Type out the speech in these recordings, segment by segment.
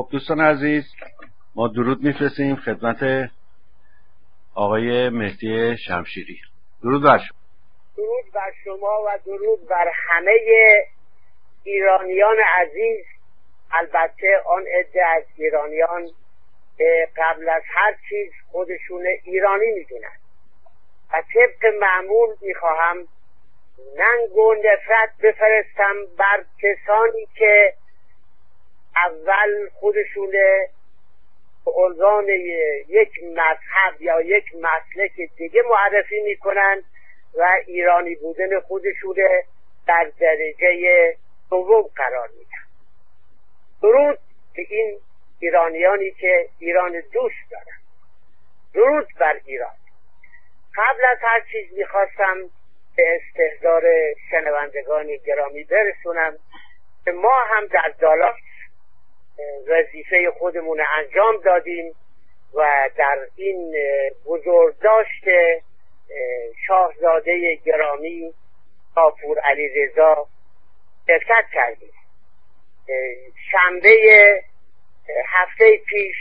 خب دوستان عزیز، ما درود میفرستیم خدمت آقای مهدی شمشیری. درود بر شما. درود بر شما و درود بر همه ایرانیان عزیز. البته آن عده از ایرانیان قبل از هر چیز خودشون ایرانی میدونن و طبق معمول میخواهم ننگ و نفرت بفرستم بر کسانی که اول خودشون به عنوان یک مذهب یا یک مسلک دیگه معرفی میکنن و ایرانی بودن خودشون در درجه دوم قرار میدن. درود به این ایرانیانی که ایران دوست دارن. درود بر ایران. قبل از هر چیز میخواستم به استحضار شنوندگان گرامی برسونم که ما هم در دالاس وظیفه خودمون انجام دادیم و در این بزرگداشت شاهزاده گرامی کافور علیرضا شرکت کردیم. شنبه هفته پیش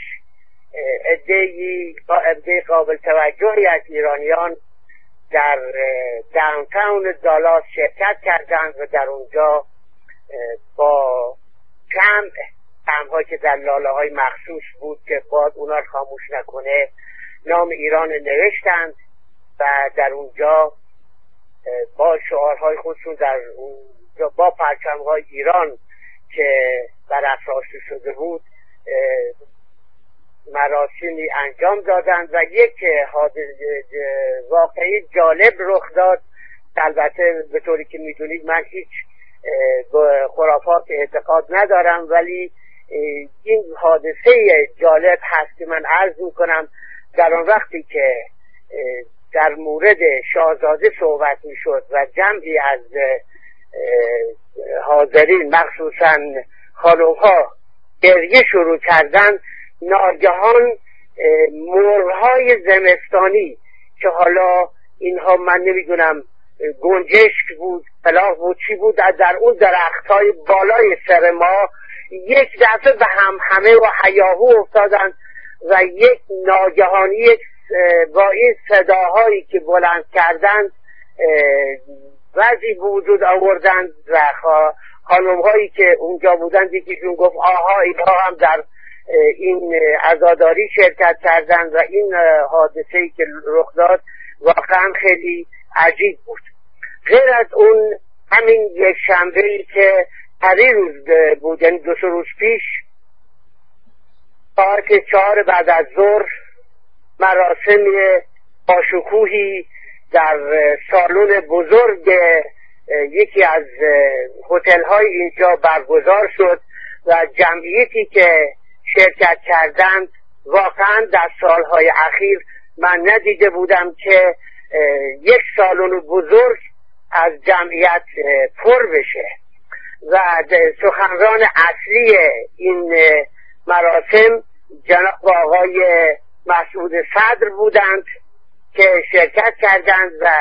عده قابل توجهی از ایرانیان در داونتاون دالاس شرکت کردند و در اونجا با کم‌هایی که در لاله‌های مخصوص بود که باد اونا رو خاموش نکنه نام ایران نوشتند و در اونجا با شعارهای خودشون در اونجا با پرچم‌های ایران که برافراشته شده بود مراسمی انجام دادند و یک واقعی جالب رخ داد. البته به طوری که میدونید من هیچ خرافات اعتقاد ندارم، ولی این حادثه جالب هست که من عرض میکنم. در آن وقتی که در مورد شاهزاده صحبت میشد و جمعی از حاضرین مخصوصا خانم‌ها گریه شروع کردن، ناگهان مرغ‌های زمستانی که حالا اینها من نمیدونم گنجشک بود فلاح بود چی بود در اون درخت‌های بالای سر ما یک دفعه به همه و هیاهو افتادن و یک ناگهانی با این صداهایی که بلند کردند وضعی وجود آوردند و خانم‌هایی که اونجا بودند یکیشون گفت آها اینها هم در این عزاداری شرکت کردند و این حادثه‌ای که رخ داد واقعا خیلی عجیب بود. غیر از اون همین یک شنبه‌ای که روز بود، یعنی 2 روز پیش، ساعت 4 بعد از ظهر مراسم باشکوهی در سالن بزرگ یکی از هتل‌های اینجا برگزار شد و جمعیتی که شرکت کردند واقعا در سالهای اخیر من ندیده بودم که یک سالن بزرگ از جمعیت پر بشه و سخنران اصلی این مراسم جناب آقای مسعود صدر بودند که شرکت کردند و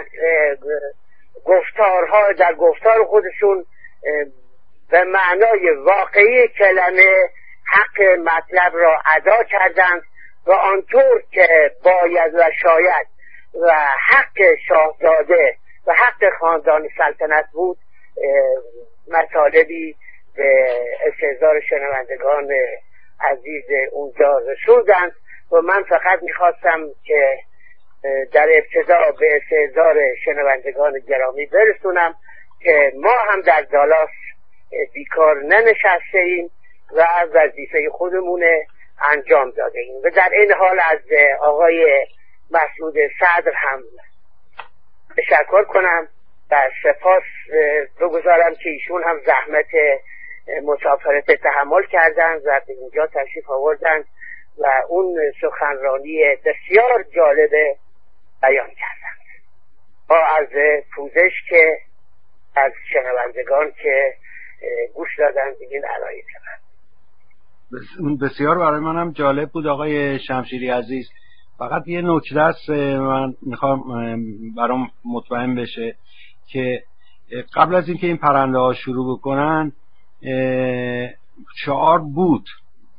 در گفتار خودشون به معنای واقعی کلمه حق مطلب را ادا کردند و آنطور که باید و شاید و حق شاهزاده و حق خاندان سلطنت بود مطالبی به استحضار شنوندگان عزیز اونجا رسوندند و من فقط میخواستم که در ابتدا به استحضار شنوندگان گرامی برسونم که ما هم در دالاس بیکار ننشسته ایم و وظیفه خودمون انجام داده ایم و در این حال از آقای مسعود صدر هم تشکر کنم و سپاس بگذارم که ایشون هم زحمت مسافرت تحمل کردند و به اینجا تشریف آوردند و اون سخنرانی بسیار جالب بیان کردند با عرض پوزش که از شنوندگان که گوش دادند به این علایق من. بسیار برای منم جالب بود آقای شمشیری عزیز. فقط یه نکته است من میخوام برام مطمئن بشه که قبل از اینکه این پرنده ها شروع بکنن شعار بود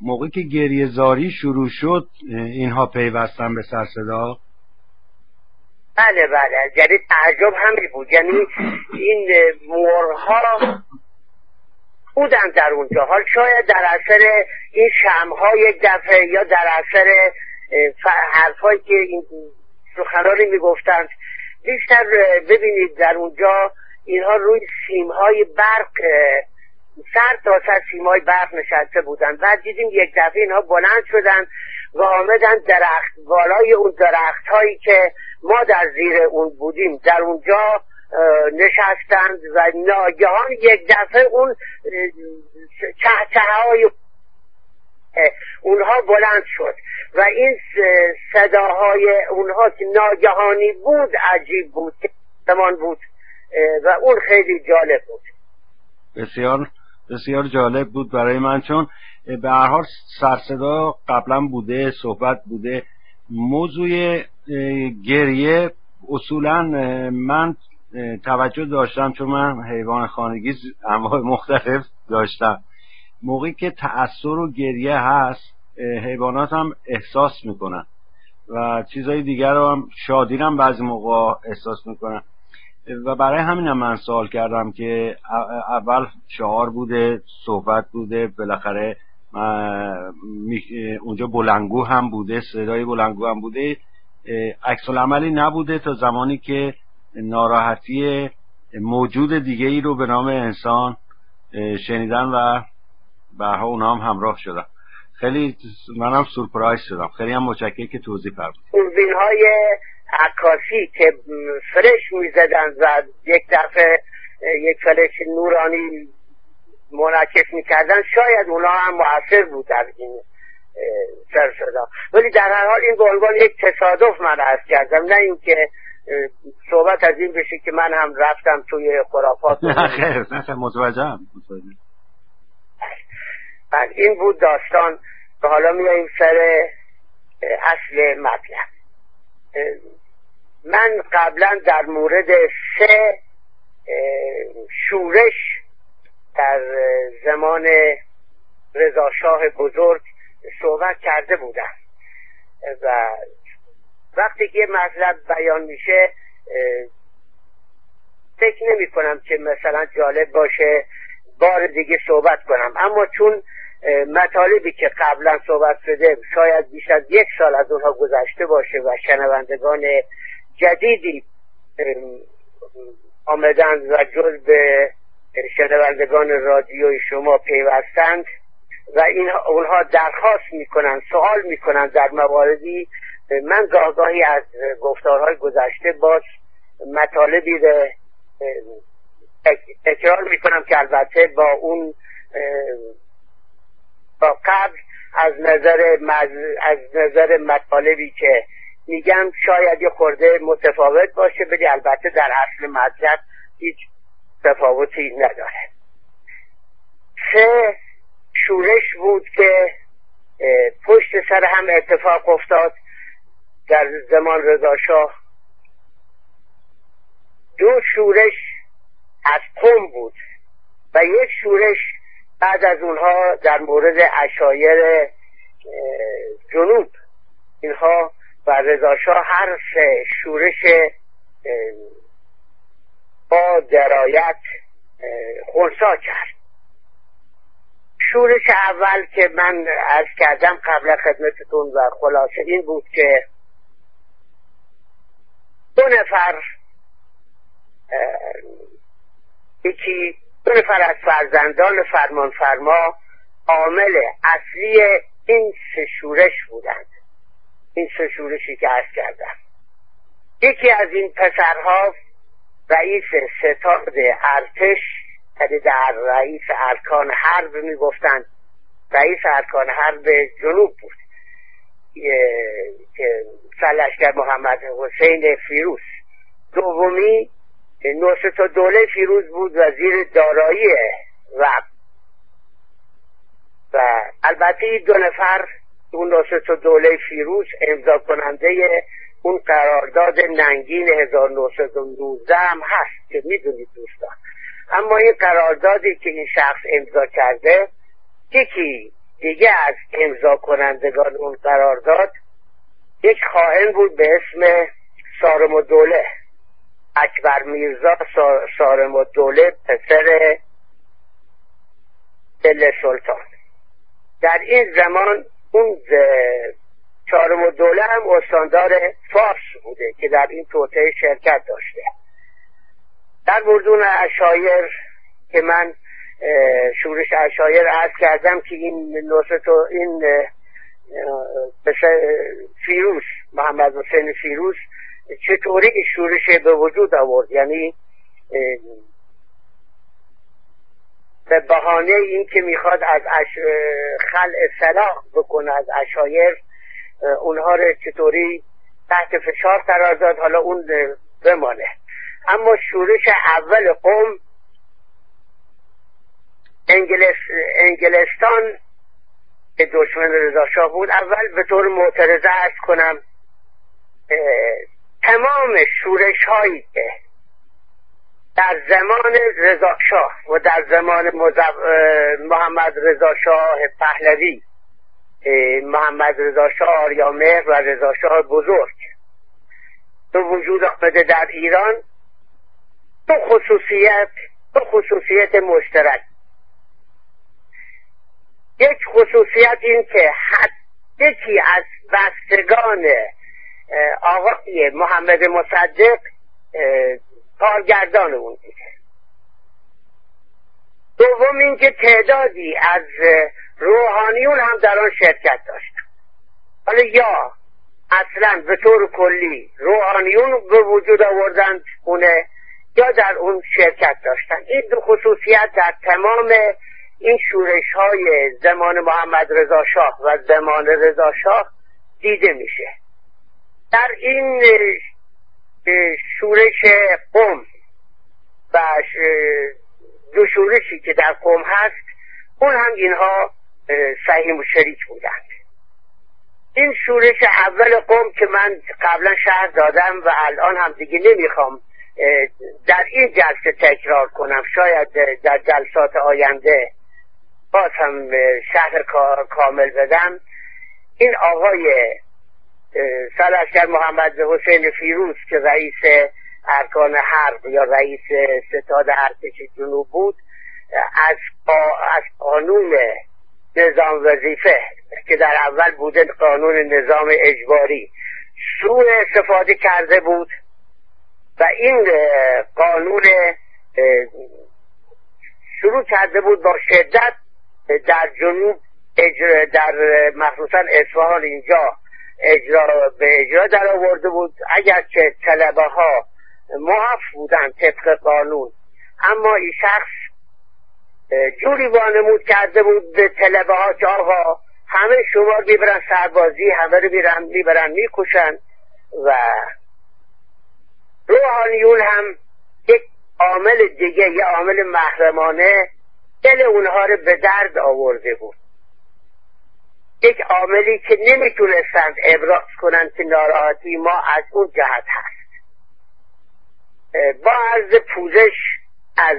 موقعی که گریه زاری شروع شد اینها پیوستن به سر صدا؟ بله بله، یعنی تعجب همین بود، یعنی این مرغ‌ها بودن در اونجا. حال شاید در اثر این شمع‌ها یک دفعه یا در اثر حرفایی که این سخنرانی میگفتند بیشتر ببینید در اونجا اینها روی سیم‌های برق سر تا سر سیم‌های برق نشسته بودن. بعد دیدیم یک دفعه اینها بلند شدن و آمدن بالای اون درخت‌هایی که ما در زیر اون بودیم در اونجا نشستند و ناگهان یک دفعه اون چهچه‌های اونها بلند شد و این صداهای اونها که ناگهانی بود عجیب بود، زمان بود و اون خیلی جالب بود. بسیار بسیار جالب بود برای من، چون به هر حال سرصدا قبلا بوده، صحبت بوده. موضوع گریه اصولا من توجه داشتم، چون من حیوان خانگی انواع مختلف داشتم. موقعی که تأثیر و گریه هست حیوانات هم احساس میکنن و چیزای دیگر رو هم، شادی هم بعضی موقع احساس میکنن و برای همین هم من سوال کردم که اول شعار بوده، صحبت بوده، بالاخره اونجا بلندگو هم بوده، صدای بلندگو هم بوده، عکس العملی نبوده تا زمانی که ناراحتی موجود دیگه ای رو به نام انسان شنیدن و برها اونا هم همراه شدن. خیلی منم سورپرایز شدم. خیلی هم متشکرم که توضیح فرمودید. دوربین‌های عکاسی که فرش می‌زدن و یک دفعه یک فلش نورانی منعکس می‌کردن، شاید اونا هم مؤثر بود در این سر صدا. ولی در هر حال این به عنوان یک تصادف من عرض کردم، نه اینکه صحبت از این بشه که من هم رفتم توی خرافات. نه خیر، متوجهم. این بود داستان. حالا میاییم سر اصل مطلب. من قبلا در مورد 3 شورش در زمان رضا شاه بزرگ صحبت کرده بودم و وقتی که مطلب بیان میشه فکر نمی کنم که مثلا جالب باشه بار دیگه صحبت کنم، اما چون مطالبی که قبلا صحبت شده شاید بیش از 1 سال از اونها گذشته باشه و شنوندگان جدیدی آمدند و جز به شنوندگان رادیوی شما پیوستند و اونها درخواست میکنن، سوال میکنن در مواردی، من گاهی از گفتارهای گذشته باز مطالبی رو تکرار میکنم که البته با اون با قبل از نظر مطالبی که میگم شاید یه خورده متفاوت باشه، ولی البته در اصل مطلب هیچ تفاوتی نداره. 3 شورش بود که پشت سر هم اتفاق افتاد در زمان رضا شاه. 2 شورش از قم بود و 1 شورش بعد از اونها در مورد عشایر جنوب. اینها و رضا شاه هر 3 شورش با درایت خنثی کرد. شورش اول که من عرض کردم قبل خدمتتون و خلاصه این بود که 2 نفر دو نفر از فرزندان فرمانفرما عامل اصلی این 3 شورش بودند. این 3 شورشی که عرض کردم، یکی از این پسرها رئیس ستاد ارتش، یعنی در رئیس ارکان حرب میگفتند، رئیس ارکان حرب جنوب بود که سرلشکر محمد حسین فیروز. دومی نوستالدوله فیروز بود، وزیر دارایی و البته 2 نفر اون نوستالدوله فیروز امضا کننده اون قرارداد ننگین 1919 هم هست که میدونید دوستان. اما این قراردادی که این شخص امضا کرده، یکی دیگه از امضا کنندگان اون قرارداد یک خائن بود به اسم سارم الدوله، اکبر میرزا سارم الدوله، پسر دل سلطان. در این زمان اون سارم الدوله هم استاندار فارس بوده که در این توطئه شرکت داشته. در مردون عشایر که من شورش عشایر عرض کردم که این فیروز، محمد حسین فیروز چطوری این شورش به وجود آورد، یعنی به بهانه این که میخواد از خلع صلاح بکنه از عشایر، اونها رو چطوری تحت فشار قرار داد، حالا اون بمانه. اما شورش اول قم انگلستان که دشمن رضا شاه بود، اول به طور معترضه عرض کنم تمام شورش هایی که در زمان رضا شاه و در زمان محمد رضا شاه پهلوی، محمد رضا شاه آریامهر و رضا شاه بزرگ به وجود آمده در ایران، دو خصوصیت مشترک. یک خصوصیت این که یکی از بستگان آقای محمد مصدق کارگردان اون دیده. دوم این که تعدادی از روحانیون هم در آن شرکت داشتن. حالا یا اصلا به طور کلی روحانیون به وجود آوردند اونه، یا در اون شرکت داشتن. این دو خصوصیت در تمام این شورش های زمان محمد رضا شاه و زمان رضا شاه دیده میشه. در این شورش قم و دو شورشی که در قم هست، اون هم اینها سهیم و شریک بودند. این شورش اول قم که من قبلا شرح دادم و الان هم دیگه نمیخوام در این جلسه تکرار کنم، شاید در جلسات آینده باز هم شرح کامل بدم. این آقای سرلشکر محمد حسین فیروز که رئیس ارکان حرب یا رئیس ستاد ارتش جنوب بود، از قانون نظام وظیفه که در اول بوده قانون نظام اجباری سوء استفاده کرده بود و این قانون شروع کرده بود با شدت در جنوب در مخصوصا اصفهان اینجا به اجرا در آورده بود. اگرچه طلبه ها معاف بودن طبق قانون، اما این شخص جوری وانمود کرده بود به طلبه ها که آقا همه شما میبرن سربازی، همه رو میبرن میکشن. و روحانیون هم یک عامل دیگه، یک عامل محرمانه دل اونها رو به درد آورده بود، یک عاملی که نمیتونستند ابراز کنند که ناراحتی ما از اون جهت هست. با عرض پوزش از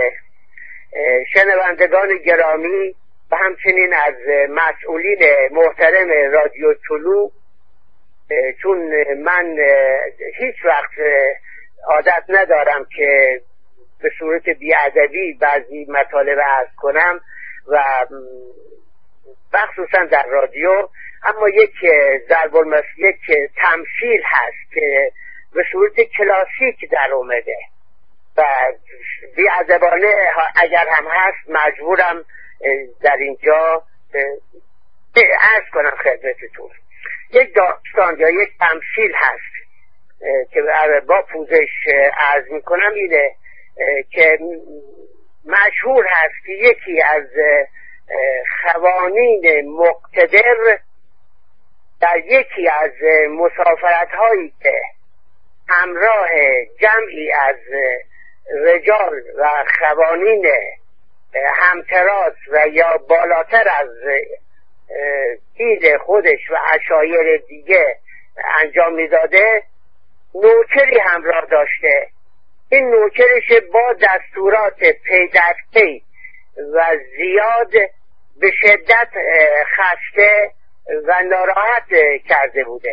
شنوندگان گرامی و همچنین از مسئولین محترم رادیو طلوع، چون من هیچ وقت عادت ندارم که به صورت بی‌ادبی بعضی مطالب عرض کنم و مخصوصا در رادیو، اما یک یک تمثیل هست که به صورت کلاسیک در اومده و بی‌ادبانه اگر هم هست مجبورم در اینجا عرض کنم خدمتتون. یک داستان یا یک تمثیل هست که با پوزش عرض میکنم، اینه که مشهور هست که یکی از خوانین مقتدر در یکی از مسافرت هایی که همراه جمعی از رجال و خوانین همتراز و یا بالاتر از دید خودش و عشایر دیگه انجام میداده، نوکری همراه داشته. این نوکرش با دستورات پی در پی و زیاد به شدت خسته و ناراحت کرده بوده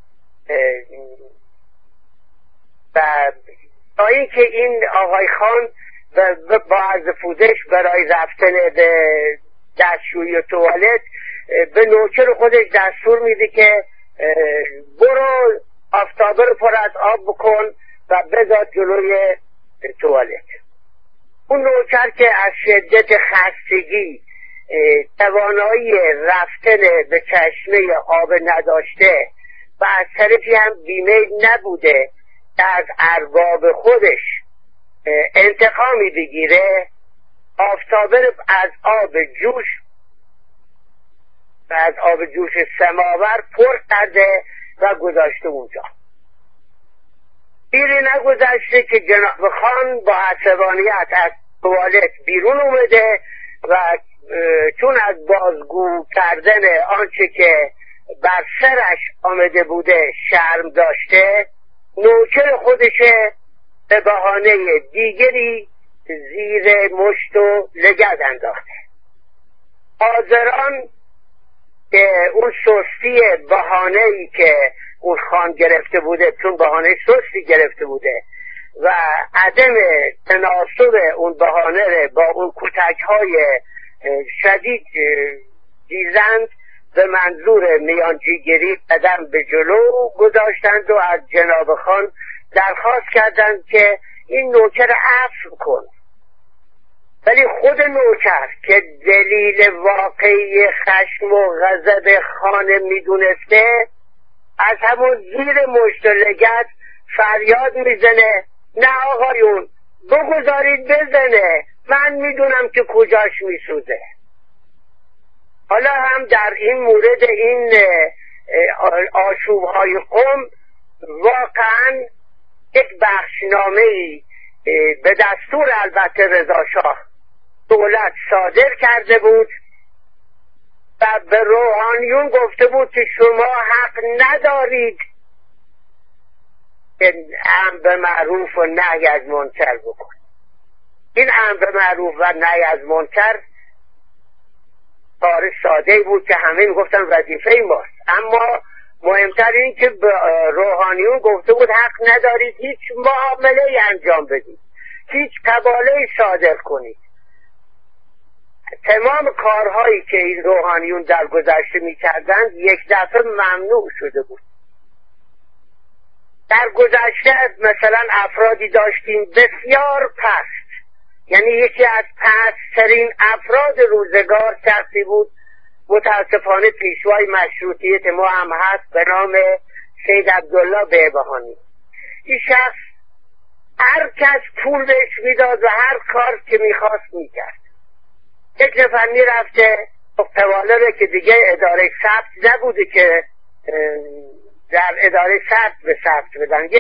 و تا اینکه این آقای خان با عرض پوزش برای رفتن به دستشویی و توالت به نوکر خودش دستور میده که برو آفتابه رو پر از آب بکن و بذار جلوی توالت. اون نوکر که از شدت خستگی توانایی رفتن به چشمه آب نداشته و از طرفی هم بیمیل نبوده که از ارباب خودش انتقامی بگیره، آفتابه از آب جوش و از آب جوش سماور پر کرده و گذاشته اونجا. دیری نگذشته که جناب خان با عصبانیت از توالت بیرون اومده و چون از بازگو کردن آنچه که بر سرش آمده بوده شرم داشته، نوکر خودش به بهانه دیگری زیر مشت و لگد انداخته. حاضران که اون سستی بهانه‌ای که اون خان گرفته بوده، چون بهانه سستی گرفته بوده و عدم تناسب اون بهانه با اون کتک‌های شدید دیزند به منظور میانجیگری قدم به جلو گذاشتند و از جناب خان درخواست کردند که این نوکر عفو کن. ولی خود نوکر که دلیل واقعی خشم و غضب خانه میدونسته، از همون زیر مشت و لگد فریاد میزنه نه آقایون بگذارید بزنه، من میدونم که کجاش میسوزه. حالا هم در این مورد این آشوب‌های قم واقعا یک بخشنامه‌ای به دستور البته رضا شاه دولت صادر کرده بود و به روحانیون گفته بود که شما حق ندارید که امر به معروف و نهی از منکر بکن. این امر به معروف و نهی از منکر کار ساده بود که همه میگفتن وظیفه ماست، اما مهمتر این که به روحانیون گفته بود حق ندارید هیچ معامله انجام بدید، هیچ قباله صادر کنید. تمام کارهایی که این روحانیون در گذشته میکردند یک دفعه ممنوع شده بود. در گذشته مثلا افرادی داشتیم بسیار پست، یعنی یکی از پست‌ترین افراد روزگار شخصی بود، متاسفانه پیشوای مشروطیت ما هم هست، به نام سید عبدالله بهبهانی. این شخص هر کس پول بهش میداد و هر کار که میخواست میکرد. یک نفر میرفته قواله که دیگه اداره ثبت نبوده که در اداره ثبت به ثبت بدن، یک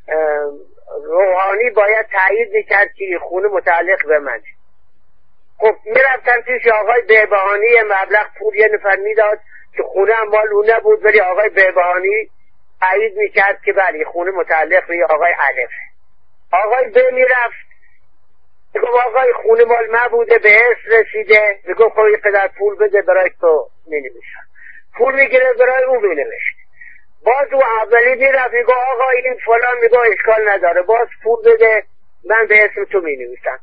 روحانی باید تایید میکرد که این خونه متعلق به من. خب میرفتن پیش آقای بهبهانی، مبلغ پول یه نفر میداد که خونه هم مال اون نبود، ولی آقای بهبهانی تایید میکرد که بله خونه متعلق به آقای علف. آقای به میرفت میگو آقای خونه مال من بوده، به ارث رسیده، میگو خب یه قدر پول بده برای تو مینویسم. پول میگیره برای او مینوشت. باز او اولی میرفت میگو آقا این فلان، میگو اشکال نداره باز پول بده من به اسم تو مینویسم.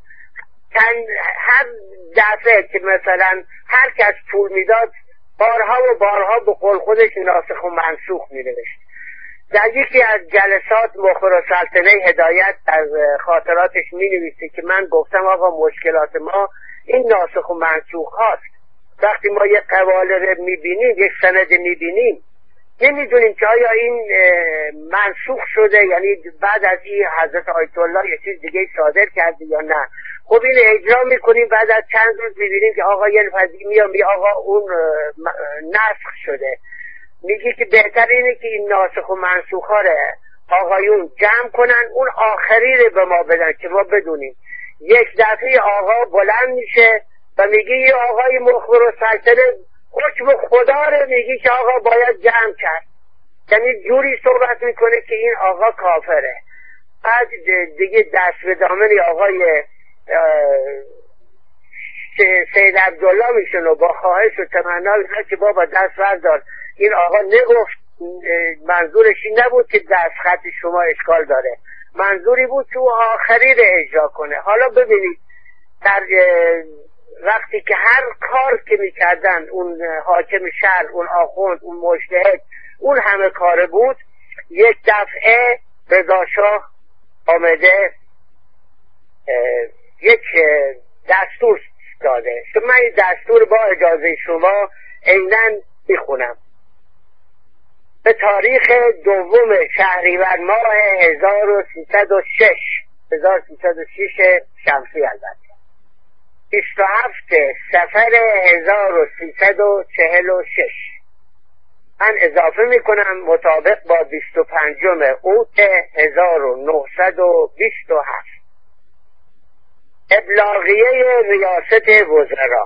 هر دفعه که مثلا هر کس پول میداد بارها و بارها به قول خودش ناسخ و منسوخ مینوشت. در یکی از جلسات مخبر سلطنه هدایت از خاطراتش مینویسه که من گفتم آقا مشکلات ما این ناسخ و منسوخ هاست. وقتی ما یک قواله رو میبینیم، یک سند میبینیم، نمیدونیم که آیا این منسوخ شده، یعنی بعد از این حضرت آیت الله یه چیز دیگه صادر کرده یا نه. خب این اجرا میکنیم، بعد از چند روز میبینیم که آقا یه نفذی میام آقا اون نسخ شده. میگی که بهتر اینه که این ناسخ و منسوخ ها رو آقایون جمع کنن، اون آخری رو به ما بدن که ما بدونیم. یک دفعه آقا بلند میشه و میگه یه آقای مخبر و سلطنه حکم خدا رو میگی که آقا باید جمع کرد، یعنی جوری صحبت میکنه که این آقا کافره. بعد دیگه دست به دامن آقای سید عبدالله میشن و با خواهش و تمنا که بابا دست بردار، این آقا نگفت منظورش این نبود که دست خط شما اشکال داره، منظوری بود که او آخری رو اجرا کنه. حالا ببینید در وقتی که هر کار که میکردن اون حاکم شهر، اون آخوند، اون مجتهد، اون همه کاره بود، یک دفعه رضا شاه آمده یک دستور داده که من این دستور با اجازه شما عیناً میخونم. به تاریخ 2 شهریور ماه 1306 شمسی البته 27 صفر 1346 من اضافه میکنم مطابق با 25 اوت 1927 ابلاغیه ریاست وزرا.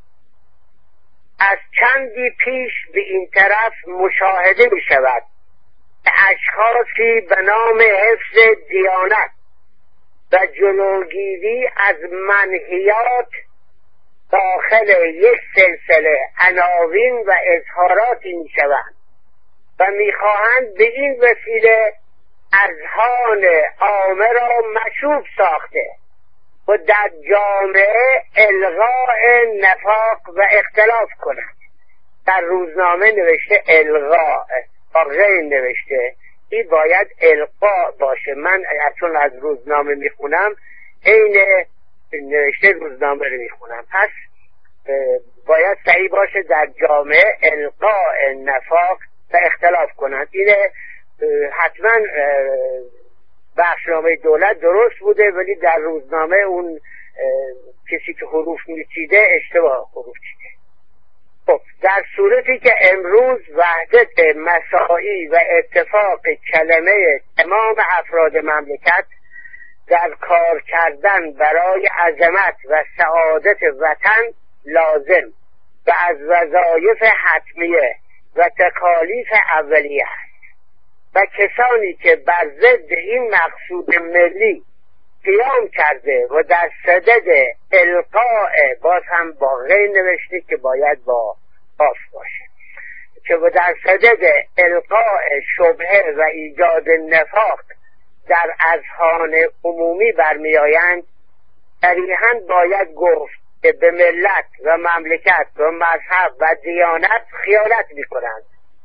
از چندی پیش به این طرف مشاهده می شود که اشخاصی به نام حفظ دیانت و جلوگیری از منهیات داخل یک سلسله عناوین و اظهاراتی می شوند و می خواهند به این وسیله اذهان عامه را مشوب ساخته و در جامعه الغاء نفاق و اختلاف کنند. در روزنامه نوشته الغاء، با غیر نوشته، این باید القاء باشه. من چون از روزنامه میخونم عین نوشته روزنامه رو میخونم، پس باید صحیح باشه در جامعه القاء نفاق و اختلاف کنند. اینه حتما بخشنامه دولت درست بوده ولی در روزنامه اون کسی که حروف میچیده اشتباه حروف چیده. خب در صورتی که امروز وحدت مساعی و اتفاق کلمه تمام افراد مملکت در کار کردن برای عظمت و سعادت وطن لازم و از وظایف حتمیه و تکالیف اولیه است و کسانی که بر ضد این مقصود ملی قیام کرده و در صدد القاء، باز هم با غیر نوشته که باید با قاف باشه، که در صدد القاء شبهه و ایجاد نفاق در اذهان عمومی برمیآیند، صریحاً باید گفت که به ملت و مملکت و مذهب و دیانت خیانت میکنند.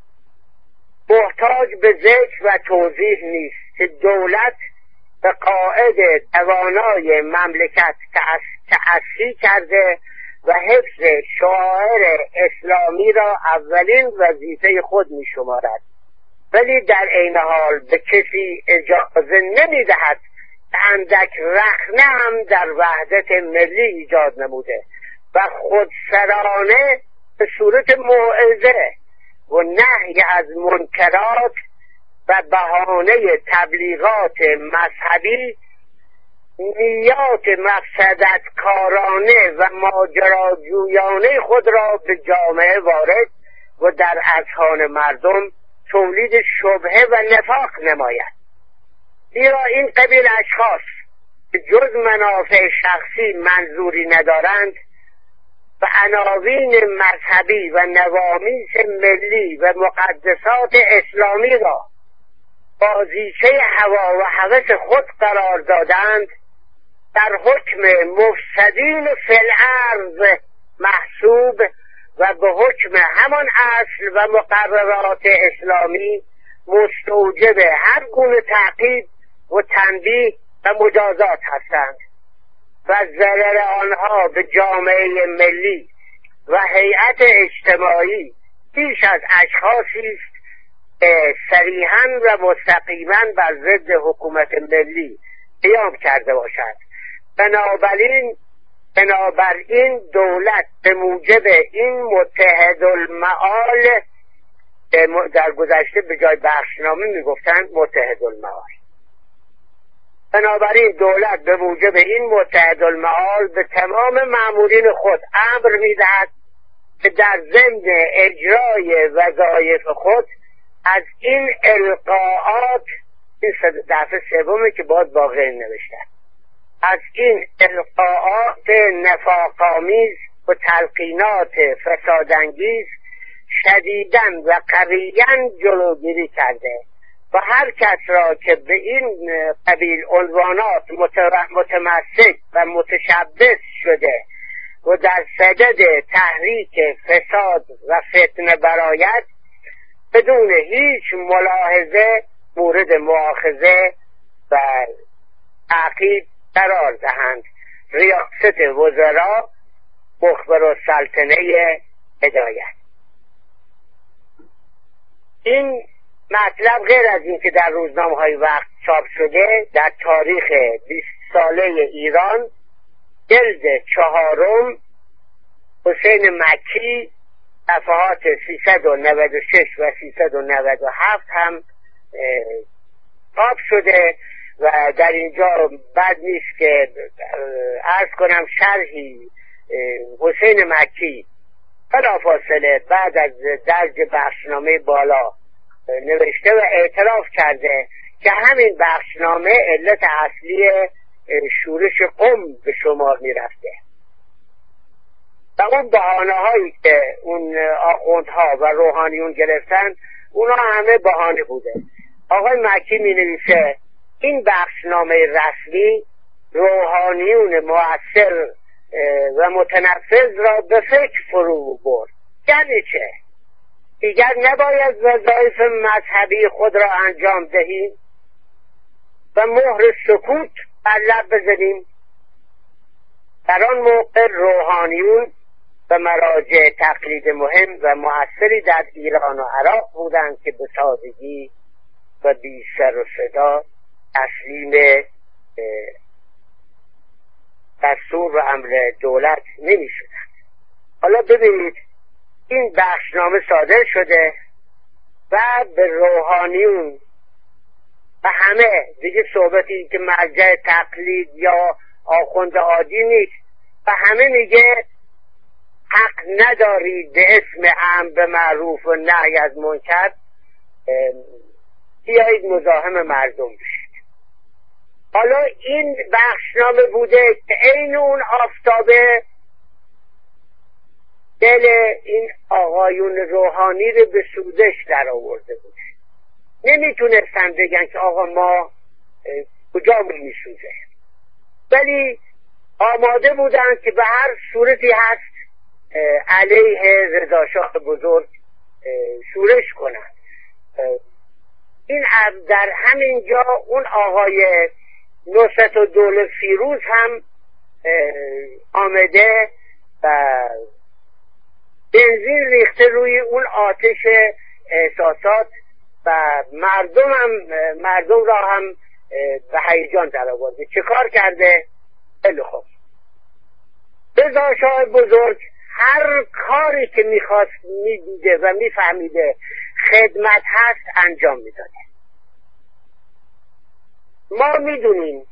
محتاج به ذکر و توضیح نیست که دولت به قائد توانای مملکت تأسی کرده و حفظ شعائر اسلامی را اولین وظیفه خود می شمارد، ولی در عین حال به کسی اجازه نمی دهد که اندک رخنه هم در وحدت ملی ایجاد نموده و خودسرانه به صورت موعظه و نهی از منکرات و بهانه تبلیغات مذهبی نیات مفسدت کارانه و ماجراجویانه خود را به جامعه وارد و در اذهان مردم تولید شبهه و نفاق نماید. زیرا این قبیل اشخاص که جز منافع شخصی منظوری ندارند و عناوین مذهبی و نوامیس ملی و مقدسات اسلامی را بازیچه هوا و هوس خود قرار دادند، در حکم مفسدین فی الارض محسوب و به حکم همان اصل و مقررات اسلامی مستوجب هر گونه تعقیب و تنبیه و مجازات هستند و ضرر آنها به جامعه ملی و هیئت اجتماعی بیش از اشخاصی است صریحاً و مستقیماً بر ضد حکومت ملی قیام کرده باشد. بنابراین دولت به موجب این متحدالمآل، در گذشته به جای بخشنامه میگفتن متحدالمآل، بنابراین دولت به موجب این متحدالمآل به تمام مامورین خود امر میدهد که در ضمن اجرای وظایف خود از این القاءات، این دفعه سومه که باز باقی نوشتن، از این القاءات نفاق‌آمیز و تلقینات فسادانگیز شدیداً و قویاً جلوگیری کرده و هر کس را که به این قبیل عنوانات متمسک و متشبث شده و در صدد تحریک فساد و فتنه برآید بدون هیچ ملاحظه مورد مؤاخذه و تعقیب قرار دهند. ریاست وزرا، مخبر السلطنه هدایت. این مطلب غیر از این که در روزنامه‌های وقت چاپ شده، در تاریخ 20 ساله ایران جلد 4 حسین مکی صفحات 396 و 397 هم چاپ شده و در اینجا بد نیست که عرض کنم شرحی حسین مکی بلافاصله بعد از درج بخشنامه بالا نوشته و اعتراف کرده که همین بخشنامه علت اصلی شورش قم به شمار می رفته و اون بهانه هایی که اون آخوندها و روحانیون گرفتن اونا همه بهانه بوده. آقای مکی می نویسه این بخشنامه رسمی روحانیون مؤثر و متنفذ را به فکر فرو برد. یعنی چه؟ دیگر نباید وظایف مذهبی خود را انجام دهیم و مهر سکوت بر لب بزنیم. در آن موقع روحانیون و مراجع تقلید مهم و مؤثری در ایران و عراق بودند که به سادگی و بی سر و صدا تسلیم دستور و امر دولت نمی شدند. حالا ببینید این بخشنامه صادر شده و به روحانیون و همه دیگه صحبتی که مرجع تقلید یا آخوند عادی نیست و همه میگه حق ندارید به اسم امر به معروف و نهی از منکر بیایید مزاحم مردم بشید. حالا این بخشنامه بوده که عین اون آفتابه دل این آقایون روحانی رو به سوزش در آورده بوده. نمیتونستن بگن که آقا ما کجا میسوزه، ولی آماده بودن که به هر صورتی هست علیه رضاشاه بزرگ شورش کنن. این در همین جا اون آقای نصرتالدوله فیروز هم آمده و بنزین ریخته روی اون آتش احساسات و مردم را هم به هیجان در آورده. چه کار کرده؟ خیلی خوب، رضاشاه بزرگ هر کاری که میخواست میدیده و میفهمیده خدمت هست انجام میداده. ما میدونیم،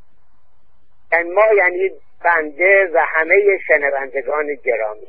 یعنی بنده و همه شنوندگان گرامی،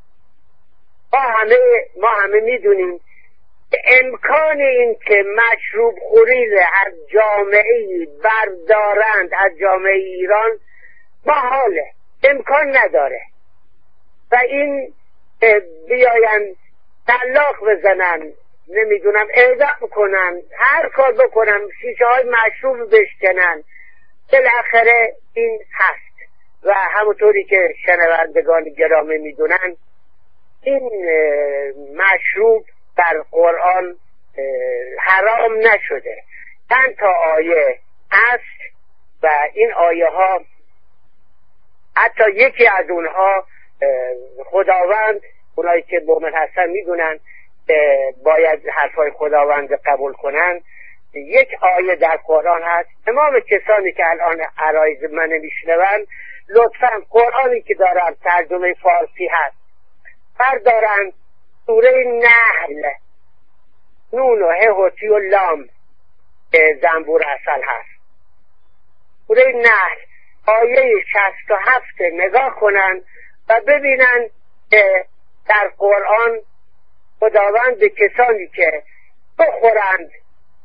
ما همه میدونیم که امکان این که مشروب خوری از جامعه بردارند از جامعه ایران محاله، امکان نداره و این بیاین طلاق بزنن، نمیدونم اعدام کنن، هر کار بکنن، شیشه های مشروب بشکنن، بالاخره این هست. و همونطوری که شنوندگان گرامی میدونن این مشروب در قرآن حرام نشده. چند تا آیه هست و این آیه ها حتی یکی از اونها خداوند، اونایی که مؤمن هستن میدونن باید حرفای خداوند قبول کنن. یک آیه در قرآن هست، تمام کسانی که الان عرایض من میشنون لطفا قرآنی که دارن ترجمه فارسی هست بردارن سوره نحل، نون و ه و تی و لام زنبور اصل هست، سوره نحل آیه 67 نگاه کنن و ببینن که در قرآن خداوند به کسانی که بخورند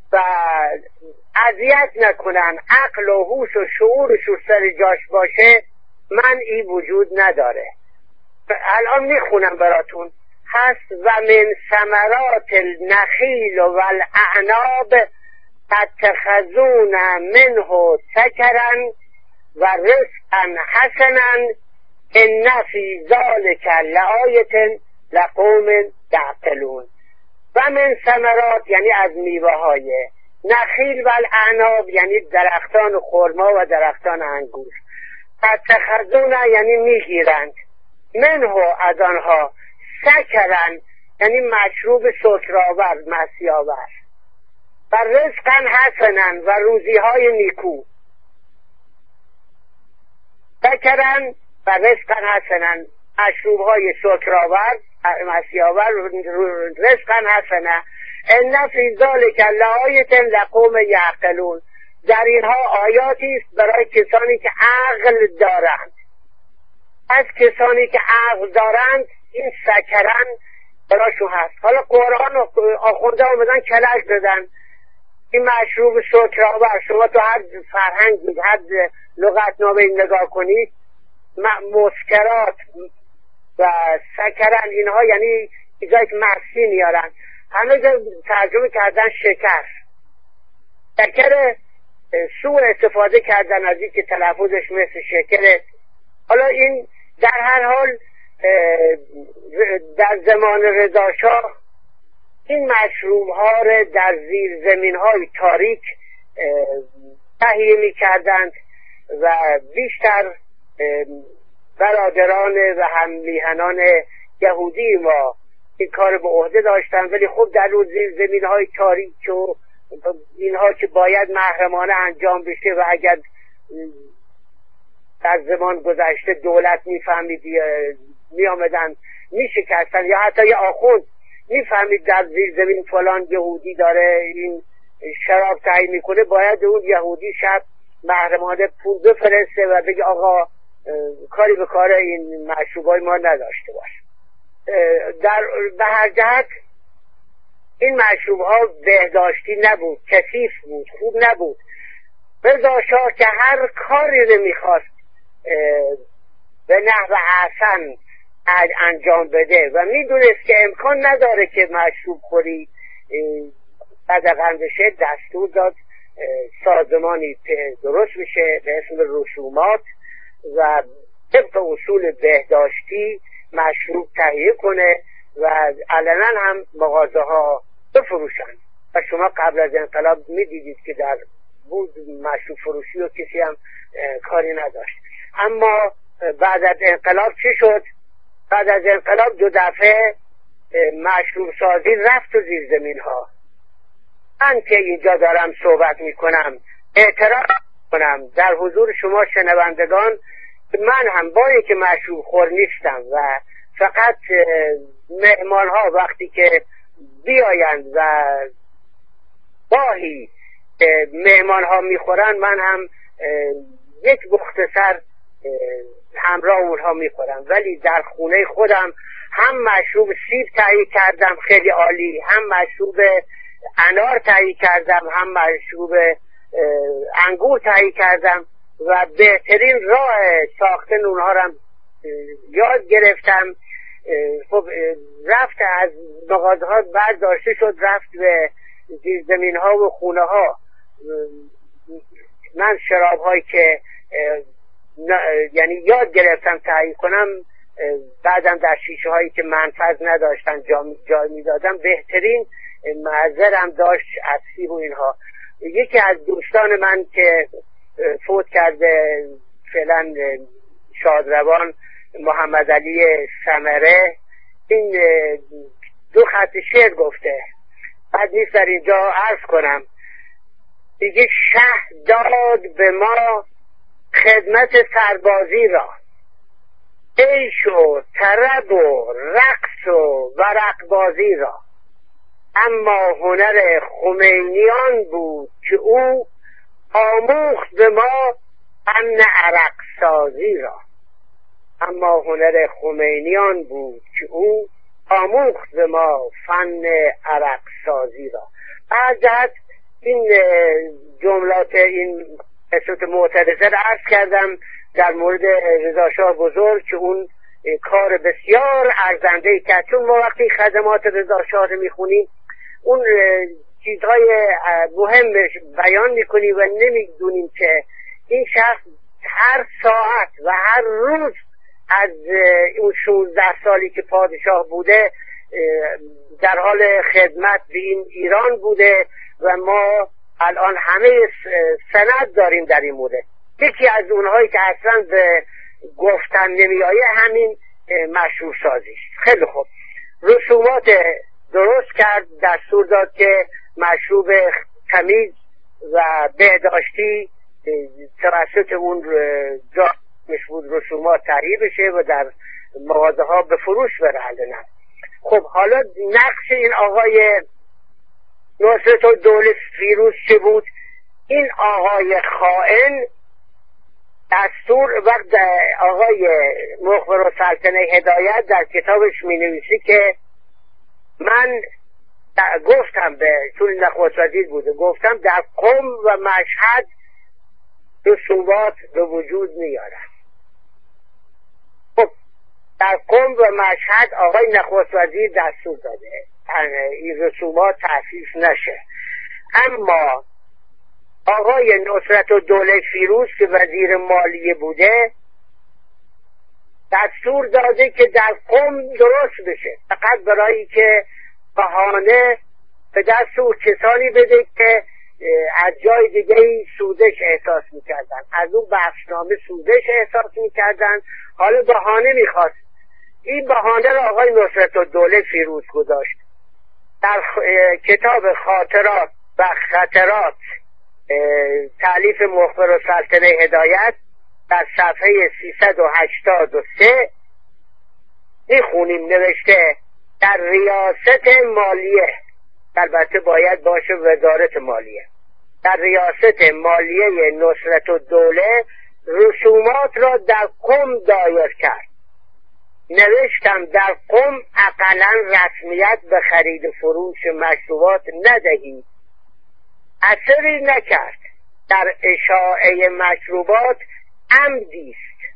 و اذیت نکنن، عقل و هوش و شعورش و سر جاش باشه، منعی وجود نداره. الان میخونم براتون. هست و من ثمرات النخیل و الاعناب تتخذون منه سکرا و رزقا حسنا ان فی ذلک لآیة لقوم یعقلون. و من ثمرات یعنی از میوه های، نخیل و الاعناب یعنی درختان خرما و درختان انگور، تتخذون یعنی میگیرند، منه از آنها، سکرن یعنی مشروب سکرآور مسی‌آور، و رزقا حسنا و روزی های نیکو. سکرن و رزقا حسنا مشروب های سکرآور مسی‌آور، رزقا حسنا ان فی ذلک لآیة لقوم یعقلون. در اینها آیاتی است برای کسانی که عقل دارند. از کسانی که عقل دارند این سکرن براشون هست. حالا قرآن آخونده آمدن کلش دادن این مشروب سکرآور. شما تو هر فرهنگ هر لغتنامه نگاه کنید، مسکرات و سکرن اینها یعنی چیزایی که مستی میارن. همه جا ترجمه کردن شکر. شکر سوء استفاده کردن از این که تلفظش مثل شکره. حالا این در هر حال در زمان رضا شاه این مشروب ها را در زیر زمین های تاریک تهیه می کردند و بیشتر برادران و هم میهنان یهودی ما این کار به عهده داشتن. ولی خب در اون زیر زمین های تاریک و اینها که باید محرمانه انجام بشه و اگر در زمان گذشته دولت میفهمید میامدن میشکستن، یا حتی یه آخوند میفهمید در زیر زمین فلان یهودی داره این شراب تهیه میکنه، باید اون یهودی شب محرمانه پول بفرسته و بگه آقا کاری به کار این مشروبای ما نداشته باش. به هر جهت این مشروب ها بهداشتی نبود، کثیف بود، خوب نبود. رضا شاه که هر کاری رو میخواست به نحو احسن انجام بده و میدونست که امکان نداره که مشروب خوری قدغن بشه، دستور داد سازمانی درست بشه به اسم رسومات و طبق اصول بهداشتی مشروب تهیه کنه و علنا هم مغازه ها بفروشن. و شما قبل از انقلاب میدیدید که در بود مشروب فروشی و کسی هم کاری نداشت. اما بعد از انقلاب چی شد؟ بعد از انقلاب دو دفعه مشروب سازی رفت تو زیر زمین ها. من که اینجا دارم صحبت میکنم اعتراف کنم در حضور شما شنوندگان، من هم با اینکه مشروب خور نیستم و فقط مهمان ها وقتی که بیایند و گاهی مهمان ها میخورن من هم یک مختصر همراه اونها میخورم، ولی در خونه خودم هم مشروب سیب تهیه کردم خیلی عالی، هم مشروب انار تهیه کردم، هم مشروب انگور تهیه کردم و بهترین راه ساختن اونها رو یاد گرفتم. خب رفت از مغازه ها برداشته شد رفت به زیر زمین ها و خونه ها. من شراب هایی که یعنی یاد گرفتم تهیه کنم بعدم در شیشه هایی که منفذ نداشتن جای میدادم. بهترین معذرم داشت از سیب و اینها. یکی از دوستان من که فوت کرده فعلا شادروان، محمد علی ثمره، این دو خط شعر گفته. بعد نیست در اینجا عرض کنم. دیگه شه داد به ما خدمت سربازی را، عیش و طرب و رقص و ورقبازی را، اما هنر خمینیان بود که او آموخت به ما فن عرق سازی را. اما هنر خمینیان بود که او آموخت به ما فن عرق سازی را. بعد این جملات این قصت معترضه را عرض کردم در مورد رضا شاه بزرگ که اون کار بسیار ارزنده کرد. چون ما وقتی خدمات رضا شاه رو میخونیم اون چیزهای مهمش بیان میکنیم و نمیدونیم که این شخص هر ساعت و هر روز از اون 16 سالی که پادشاه بوده در حال خدمت به این ایران بوده و ما الان همه سند داریم در این مورد. یکی از اونهایی که اصلا به گفتن نمی آیه همین مشروع سازیش. خیلی خوب، رسومات درست کرد، دستور داد که مشروب تمیز و بهداشتی توسط اون جا بود رسومات تهیه بشه و در مغازه ها به فروش بره. خب حالا نقش این آقای نصرتالدوله فیروز چه بود؟ این آقای خائن دستور وقت آقای مخبرالسلطنه هدایت در کتابش می نویسی که من گفتم چون نخست وزیر بوده، گفتم در قم و مشهد رسومات به وجود میارم. خب در قم و مشهد آقای نخست وزیر دستور داده این رسومات تأسیس نشه، اما آقای نصرتالدوله فیروز که وزیر مالیه بوده دستور داده که در قم درست بشه، فقط برای که بهانه به دست او کسانی بده که از جای دیگه سودش احساس میکردن، از اون بخشنامه سودش احساس میکردن، حالا بهانه میخواست. این بهانه را آقای نصرتالدوله فیروز گذاشت. در کتاب خاطرات و خطرات تألیف مخبرالسلطنه هدایت در صفحه 383 میخونیم نوشته در ریاست مالیه، البته باید باشه وزارت مالیه، در ریاست مالیه نصرتالدوله رسومات را در قم دایر کرد. نوشتم در قم اقلا رسمیت به خرید و فروش مشروبات ندهید. اثری نکرد. در اشاعه مشروبات عمدی است.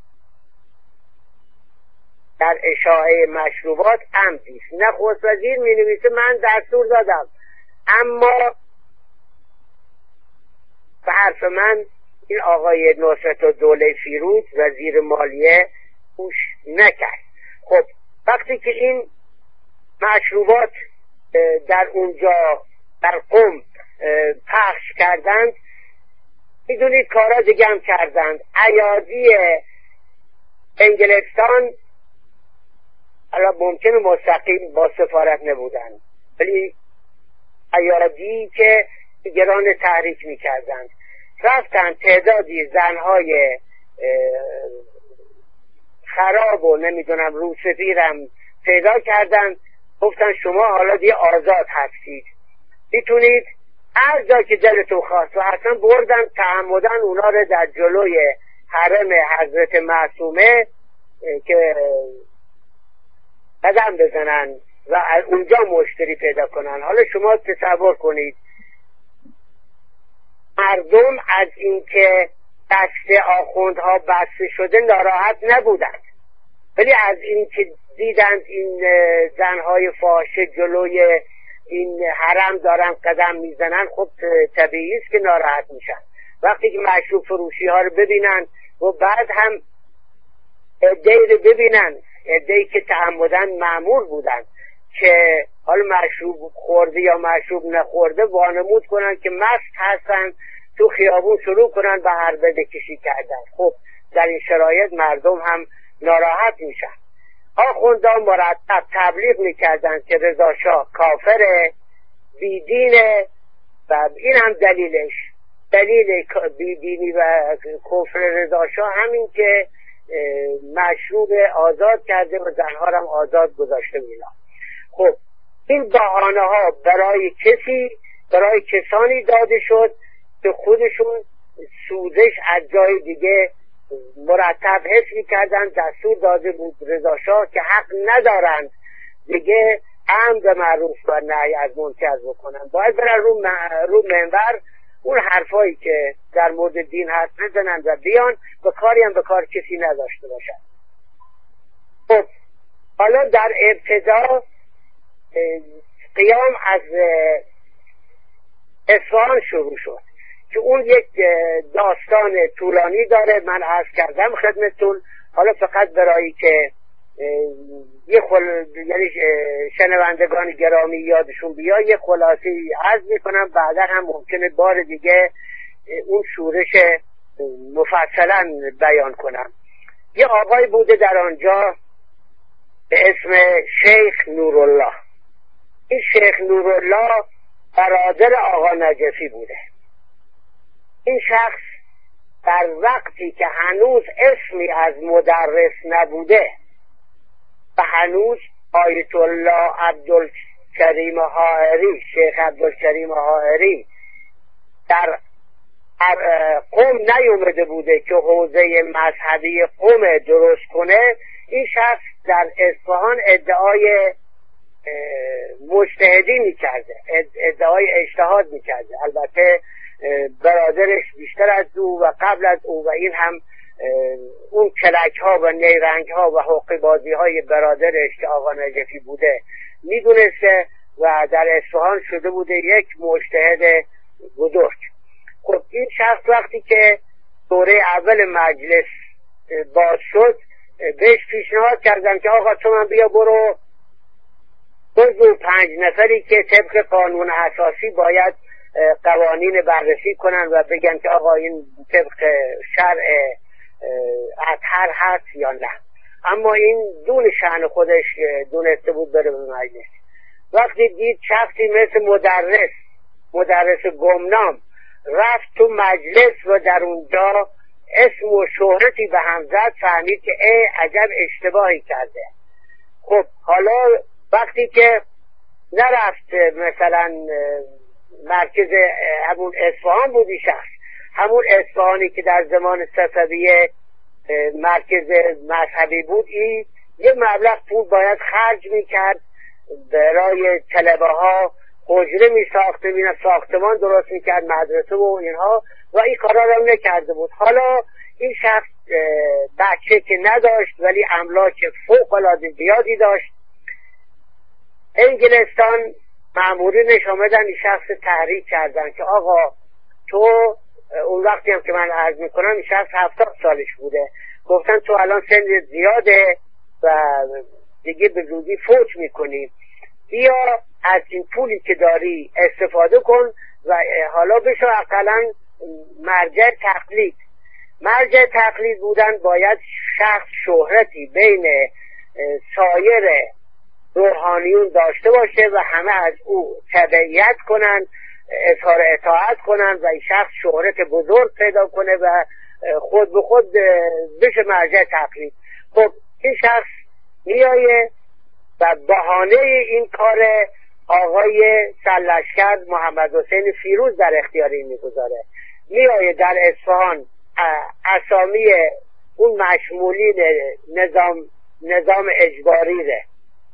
در اشاعه مشروبات عمدی است. نخست وزیر می نویسه من دستور دادم، اما به حرف من این آقای نصرتالدوله فیروز وزیر مالیه گوش نکرد. خب وقتی که این مشروبات در اونجا در قم پخش کردند، میدونید کارا دیگه هم کردند. ایادی انگلستان حالا ممکنه مستقیم با سفارت نبودن، ولی ایادی که دیگران تحریک میکردند رفتن تعدادی زنهای خراب و نمیدونم روسفیرم پیدا کردن، گفتن شما حالا دیگه آزاد هستید، میتونید هر جا که دلتون خواست، و اصلا بردن تعمدن اونا رو در جلوی حرم حضرت معصومه که قدم بزنن و اونجا مشتری پیدا کنن. حالا شما تصور کنید مردم از اینکه دست آخوندها بسته شده ناراحت نبودند، ولی از اینکه دیدند این زنهای فاحشه جلوی این حرم دارن قدم میزنن، خب طبیعی است که ناراحت میشن. وقتی که مشروب فروشی ها رو ببینن و بعد هم عده‌ای رو ببینن، عده‌ای که تعمدن مأمور بودن که حالا مشروب خورده یا مشروب نخورده وانمود کنن که مست هستن، تو خیابون شروع کنن به عربده کشی کردن. خب در این شرایط مردم هم ناراحت میشن. آخوندان مرتب تبلیغ میکردن که رضا شاه کافره، بیدینه، و این هم دلیلش، دلیل بیدینی و کفر رضا شاه همین که مشروب آزاد کرده و زنها هم آزاد گذاشته میلا. خب این بهانه ها برای کسانی داده شد که خودشون سوزش از جای دیگه مرتب حس می‌کردن. دستور داده بود رضا شاه که حق ندارند دیگه امر به معروف و نهی از منکر بکنن، باید برن رو منبر اون حرفایی که در مورد دین هست بزنن و بیان، به کاری هم به کار کسی نداشته باشن. خب حالا در ابتدا قیام از اصفهان شروع شد که اون یک داستان طولانی داره، من عرض کردم خدمتتون. حالا فقط برای که یعنی شنوندگان گرامی یادشون بیا یه خلاصی عرض میکنم، بعدا هم ممکنه بار دیگه اون شورش مفصلا بیان کنم. یه آقای بوده در آنجا به اسم شیخ نورالله. این شیخ نورالله برادر آقا نجفی بوده. این شخص در وقتی که هنوز اسمی از مدرس نبوده و هنوز آیت الله عبدالکریم حائری، شیخ عبدالکریم حائری در قم نیومده بوده که حوزه مذهبی قم درست کنه، این شخص در اصفهان ادعای مجتهدی میکرده، ادعای اجتهاد میکرده. البته برادرش بیشتر از او و قبل از او و این هم اون کلک ها و نیرنگ ها و حقی بازی های برادرش که آقا نجفی بوده میدونسته و در اصفهان شده بوده یک مجتهد بزرگ. خب این شخص وقتی که دوره اول مجلس باز شد بهش پیشنهاد کردن که آقا تو من بیا برو جزو 5 نفری که طبق قانون اساسی باید قوانین بررسی کنن و بگن که آقا این طبق شرع اطهر هست یا نه. اما این دون شأن خودش دونسته بود بره به مجلس. وقتی دید شخصی مثل مدرس گمنام رفت تو مجلس و در اونجا اسم و شهرتی به هم زد، فهمید که عجب اشتباهی کرده. خب حالا وقتی که نرفت مثلا مرکز همون اصفهان بودی شخص، همون اصفهانی که در زمان صفویه مرکز مذهبی بود، این یه مبلغ پول باید خرج میکرد برای طلبه ها، حجره میساخته، ساختمان درست میکرد، مدرسه و اینها، و این کارا رو نکرده بود. حالا این شخص بچه که نداشت ولی املاک فوق العاده زیادی داشت. انگلستان مامورینش آمدن این شخص تحریک کردن که آقا تو، اون وقتی هم که من عرض میکنم این شخص 70 سالش بوده، گفتن تو الان سن زیاده و دیگه به زودی فوت میکنی، بیا از این پولی که داری استفاده کن و حالا بشو اقلا مرجع تقلید بودن. باید شخص شهرتی بین سایر روحانیون داشته باشه و همه از او تبعیت کنن، اظهار اطاعت کنن و این شخص شهرت بزرگ پیدا کنه و خود به خود بشه مرجع تقلید. خب این شخص میایه و بهانه این کار آقای سرلشکر محمد حسین فیروز در اختیار این میگذاره. میایه در اصفهان اسامی اون مشمولین نظام اجباری ره،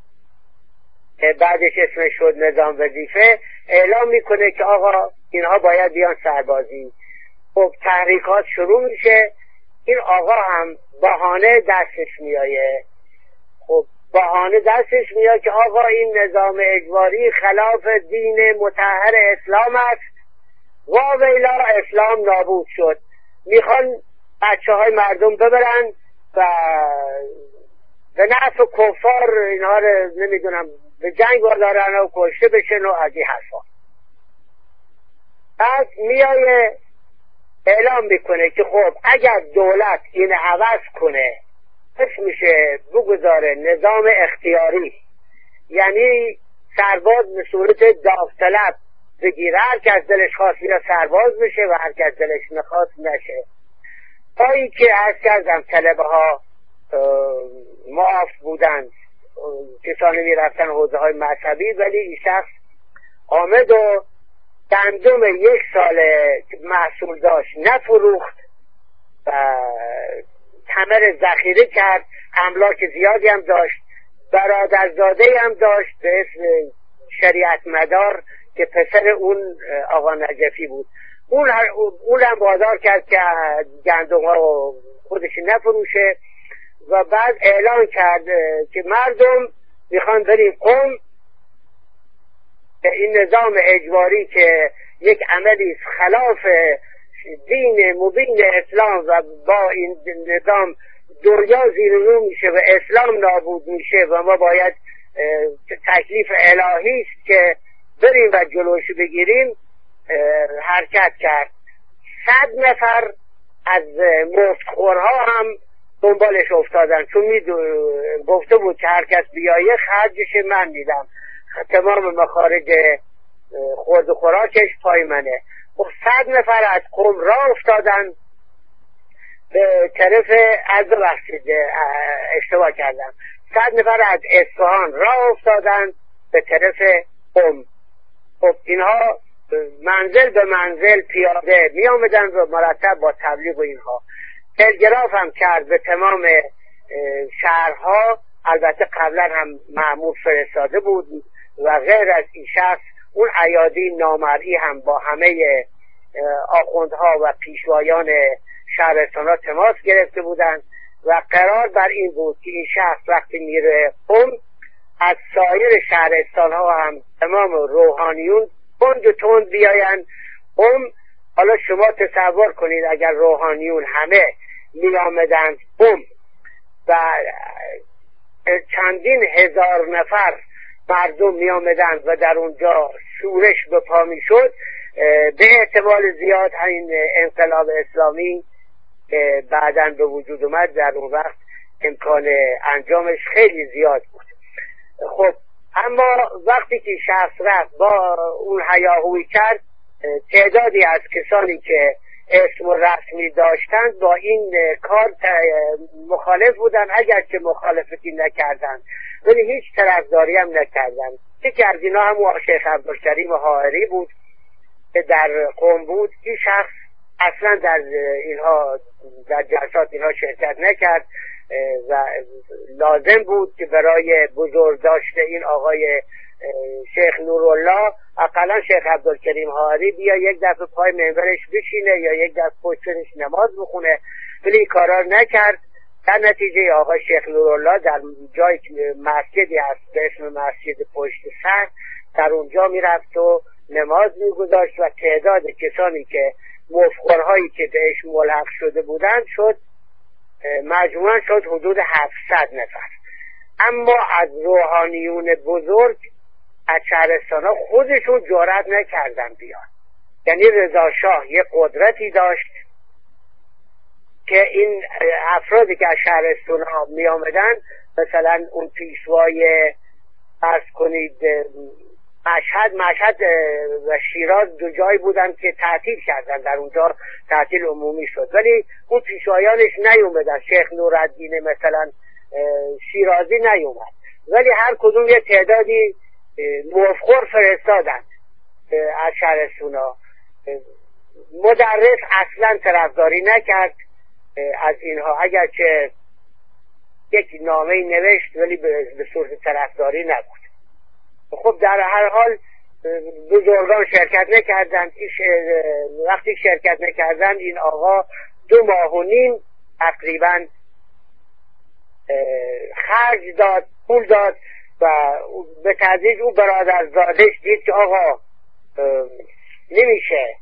بعدش اسمش شد نظام وظیفه، اعلام میکنه که آقا اینها باید بیان سربازی. خب تحریکات شروع میشه. این آقا هم بهانه دستش میایه. خب بهانه دستش میاد که آقا این نظام اجباری خلاف دین مطهر اسلام است، واویلا اسلام نابود شد. میخوان بچه های مردم ببرن و به نفع کفار اینها رو نمیدونم به جنگ بردارن و کشته بشن و از این حرفا. بعد میایه اعلام میکنه که خب اگر دولت این عوض کنه میشه بگذاره نظام اختیاری، یعنی سرباز به صورت داوطلب بگیره، هر که از دلش خواست میره سرباز بشه و هر که از دلش نخواست نشه. تا این که عرض کردم طلبه ها معاف بودند، کسانی میرفتن حوزه های مذهبی، ولی این شخص آمد و گندم 1 سال محصول داشت نفروخت و تمر ذخیره کرد، املاک زیادی هم داشت، برادرزاده هم داشت به اسم شریعت مدار که پسر اون آقا نجفی بود. اون هم وادار کرد که گندم ها خودش نفروشه و بعد اعلان کرد که مردم میخوان بریم قم. این نظام اجباری که یک عملی خلاف دین مبین اسلام و با این نظام دنیا زیر رو میشه و اسلام نابود میشه و ما باید تکلیف الهی است که بریم و جلوش بگیریم، حرکت کرد. 100 نفر از مفتخورها هم دنبالش افتادن، چون گفته بود که هر کس بیایه خرجش من میدم، تمام مخارج خورد و خوراکش پای منه. خب 100 نفر از قم راه افتادن به طرف اشتباه کردم 100 نفر از اصفهان راه افتادن به طرف قم. خب اینها منزل به منزل پیاده می آمدن و مرتب با تبلیغ و اینها. تلگراف هم کرد به تمام شهرها، البته قبلا هم مأمور فرستاده بود و غیر از این شخص اون ایادی نامرئی هم با همه آخوندها و پیشوایان شهرستانها تماس گرفته بودند و قرار بر این بود که این شخص وقتی میره قم از سایر شهرستانها هم تمام روحانیون تند بیاین قم. حالا شما تصور کنید اگر روحانیون همه می آمدند قم و چندین هزار نفر مردم می آمدند و در اونجا شورش به پا می شد، به احتمال زیاد این انقلاب اسلامی بعداً به وجود اومد در اون وقت امکان انجامش خیلی زیاد بود. خب اما وقتی که شخص رفت با اون هیاهویی کرد، تعدادی از کسانی که اسم و رسمی داشتند با این کار مخالف بودن، اگر که مخالفتی نکردند ولی هیچ طرفداری هم نکردند. یکی از اینا هم شیخ عبدالکریم حائری بود که در قم بود. این شخص اصلا در جلسات اینها شرکت نکرد و لازم بود که برای بزرگ داشته این آقای شیخ نورالله اقلا شیخ عبدالکریم حائری بیا یک دفعه پای منبرش بشینه یا یک دفعه پشتش نماز بخونه، ولی کارا نکرد. در نتیجه آقای شیخ نورالله در جای مسجدی هست به اسم مسجد پشت سر، در اونجا میرفت و نماز میگذاشت و تعداد کسانی که مفخورهایی که بهش ملحق شده بودند مجموعاً شد حدود 700 نفر. اما از روحانیون بزرگ از شهرستان‌ها خودشون جرأت نکردن بیان. یعنی رضا شاه یک قدرتی داشت که این افرادی که از شهرستان‌ها می آمدن، مثلا اون پیشوای فرض کنید مشهد و شیراز دو جایی بودن که تعطیل کردن، در اونجا تعطیل عمومی شد، ولی اون پیشوایانش نیومدن. شیخ نورالدین مثلا شیرازی نیومد، ولی هر کدوم یه تعدادی مفخور فرستادن از شهرستونا. مدرس اصلا طرفداری نکرد از اینها، اگرچه یک نامه نوشت ولی به صورت طرفداری نبود. خب در هر حال بزرگان شرکت نکردند. وقتی شرکت نکردند این آقا 2.5 ماه تقریبا خرج داد، پول داد و به تدریج او برادرزادش دید که آقا نمیشه،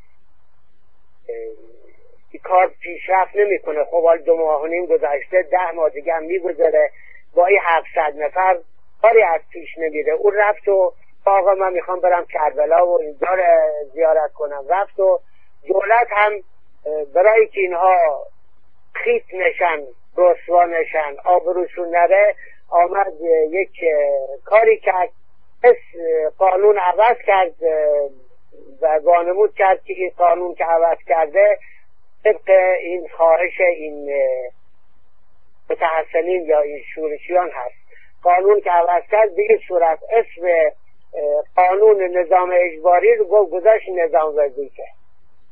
این کار پیشرفت نمیکنه. خب حال 2.5 ماه گذشته، 10 ماه دیگه هم میگذره، با این 700 نفر کاری از پیش نمیره. اون رفت و آقا من میخوام برم کربلا و اینجا زیارت کنم. رفت و دولت هم برای که اینها خیط نشن، رسوا نشن، آبروشون نره، آمد یک کاری کرد، قانون عوض کرد و وانمود کرد که این قانون که عوض کرده طبق این خواهش این متحسنین یا این شورشیان هست. قانون که عوض کرد به این صورت اسم قانون نظام اجباری رو گذاشت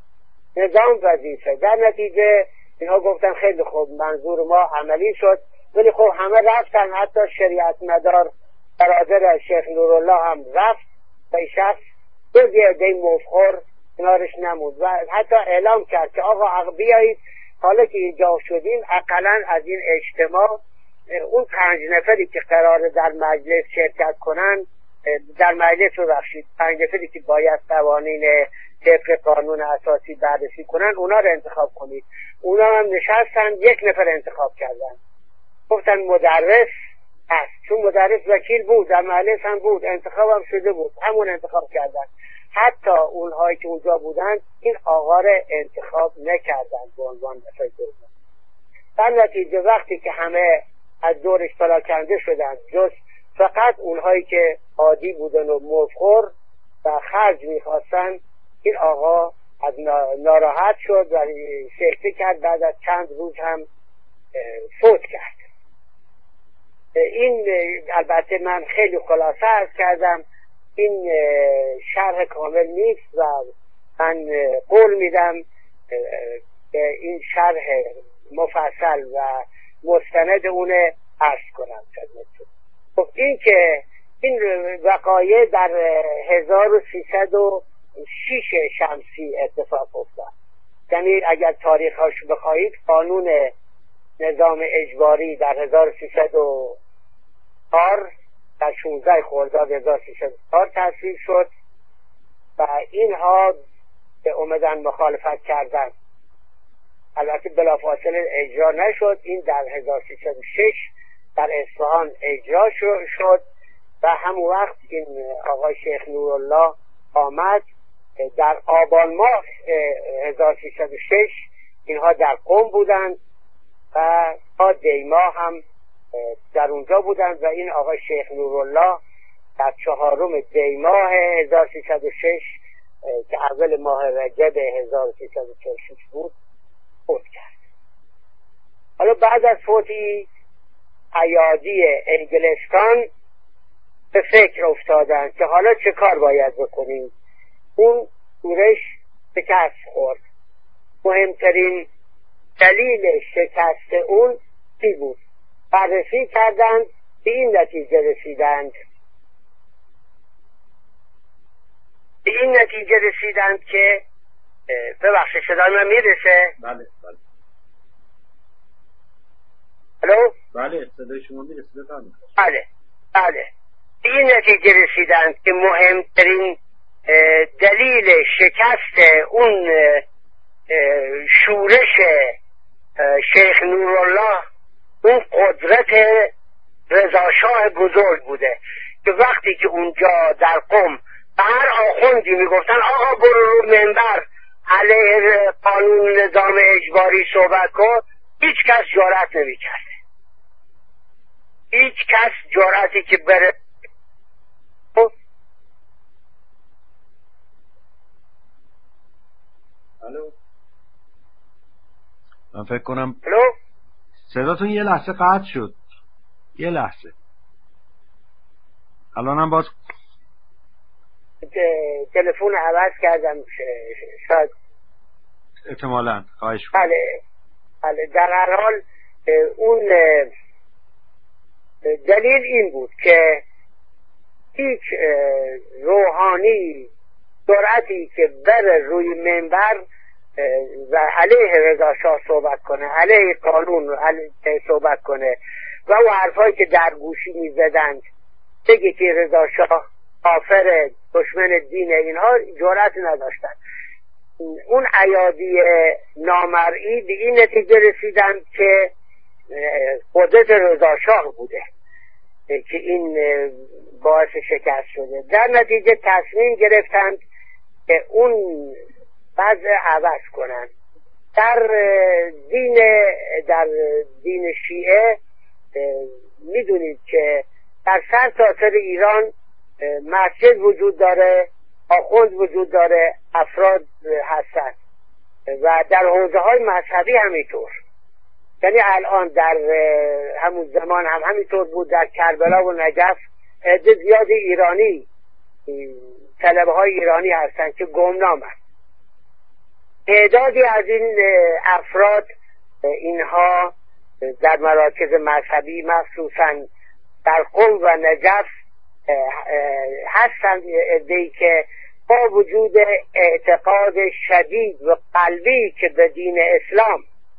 نظام وظیفه. در نتیجه اینها گفتن خیلی خوب، منظور ما عملی شد ولی خب همه رفتن، حتی شریعت مدار برادر شیخ نورالله هم رفت و این شخص جز یه عده مفخور کنارش نمود و حتی اعلام کرد که آقا بیایید حالا که اینجا شدیم اقلا از این اجتماع اون 5 نفری که قراره در مجلس شرکت کنن، در مجلس رو بخشید 5 نفری که باید قوانین طبق قانون اساسی بررسی کنن اونا رو انتخاب کنید. اونا هم نشستن، 1 نفر انتخاب کردن، گفتن مدرس هست، چون مدرس وکیل بود در مجلس هم بود، انتخاب هم شده بود، همون انتخاب کردن. حتی اونهایی که اونجا بودن این آقا رو انتخاب نکردن به عنوان نفر دوم. در نتیجه وقتی که همه از دورش پراکنده شدن جز فقط اونهایی که عادی بودن و مفخور و خرج میخواستن، این آقا از ناراحت شد و سکته کرد، بعد از چند روز هم فوت کرد. این البته من خیلی خلاصه عرض کردم، این شرح کامل نیست و من قول میدم این شرح مفصل و مستند اونه عرض کنم خدمتتون. خب این که این وقایع در 1306 شمسی اتفاق افتاد، یعنی اگر تاریخش بخواهید قانون نظام اجباری در 1304 در 16 خرداد 1304 تصویب شد و اینها به اومدن مخالفت کردن. البته بلافاصله اجرا نشد. این در 1306 در اصفهان اجرا شد و همون وقت این آقای شیخ نورالله آمد. در آبان ماه 1306 اینها در قم بودند و تا دیما هم در اونجا بودند و این آقای شیخ نورالله در 4 دیما 1306 که اول ماه رجب 1346 بود فوت کرد. حالا بعد از فوتی ایادی انگلستان به فکر افتادن که حالا چه کار باید بکنیم. اون شورش شکست خورد. مهمترین دلیل شکست اون چی بود؟ بررسی کردند، به این نتیجه رسیدند که ببخشید صدای من میرسه؟ بله بله. الو؟ بله صدای شما میرسه بفرمایید. بله. به این نتیجه رسیدند که مهمترین دلیل شکست اون شورش شیخ نورالله اون قدرت رضاشاه بزرگ بوده که وقتی که اونجا در قم به هر آخوندی میگفتن آقا برو رو منبر علیه قانون نظام اجباری صحبت کن، هیچ کس جرأت نمیکرده. هیچ کس جرأتی که بره. الو، من فکر کنم الو، صداتون یه لحظه قطع شد. یه لحظه. الانم باز تلفن عوض کردم شاید احتمالاً. خواهش می‌کنم. بله. در هر حال اون دلیل این بود که هیچ روحانی جرأتی که بره روی منبر و علیه رضا شاه صحبت کنه، علیه قانون صحبت کنه و اون حرفایی که در گوشی میزدند بگه که رضا شاه کافر، دشمن دین، اینها جرأت نداشتن. اون ایادی نامرئی به این نتیجه رسیدند که قدرت رضا شاه بوده که این باعث شکست شده. در نتیجه تصمیم گرفتند که اون وضع عوض کنند. در دین شیعه میدونید که در سرتاسر ایران مسجد وجود داره، آخوند وجود داره، افراد هستن و در حوزه های مذهبی همینطور. یعنی الان در همون زمان هم همینطور بود. در کربلا و نجف عده زیاد ایرانی، طلبه های ایرانی هستن که گمنام هست. تعدادی از این افراد اینها در مراکز مذهبی مخصوصا در قم و نجف هستند عده‌ای که با وجود اعتقاد شدید و قلبی که به دین اسلام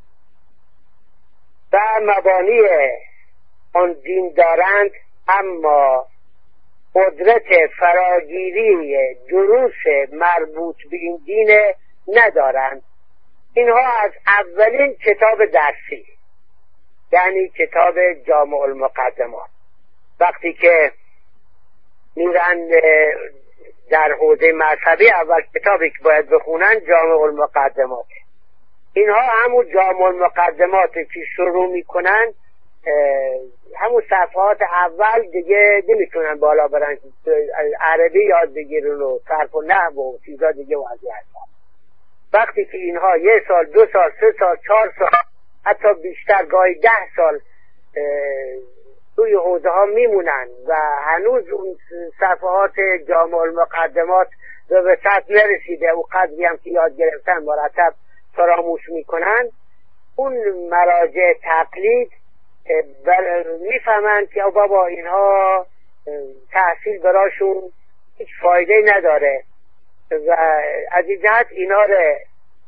و مبانی آن دین دارند، اما قدرت فراگیری دروس مربوط به این دین ندارند. اینها از اولین کتاب درسی، یعنی کتاب جامع المقدمات، وقتی که میرن در حوزه مذهبی اول کتابی که باید بخونن جامع المقدمات. اینها همون جامع المقدماتی که شروع میکنن، همون صفحات اول دیگه نمیتونن بالا برن، عربی یاد بگیرن و صرف و نحو و چیزا دیگه واضح هست. وقتی که اینها 1 سال 2 سال 3 سال 4 سال حتی بیشتر گاهی 10 سال توی حوزه ها میمونن و هنوز اون صفحات جامع المقدمات به سطح نرسیده و قدری هم که یاد گرفتن مرتب فراموش میکنن، اون مراجع تقلید میفهمن که بابا اینها تحصیل براشون هیچ فایده نداره و از این جهت اینا رو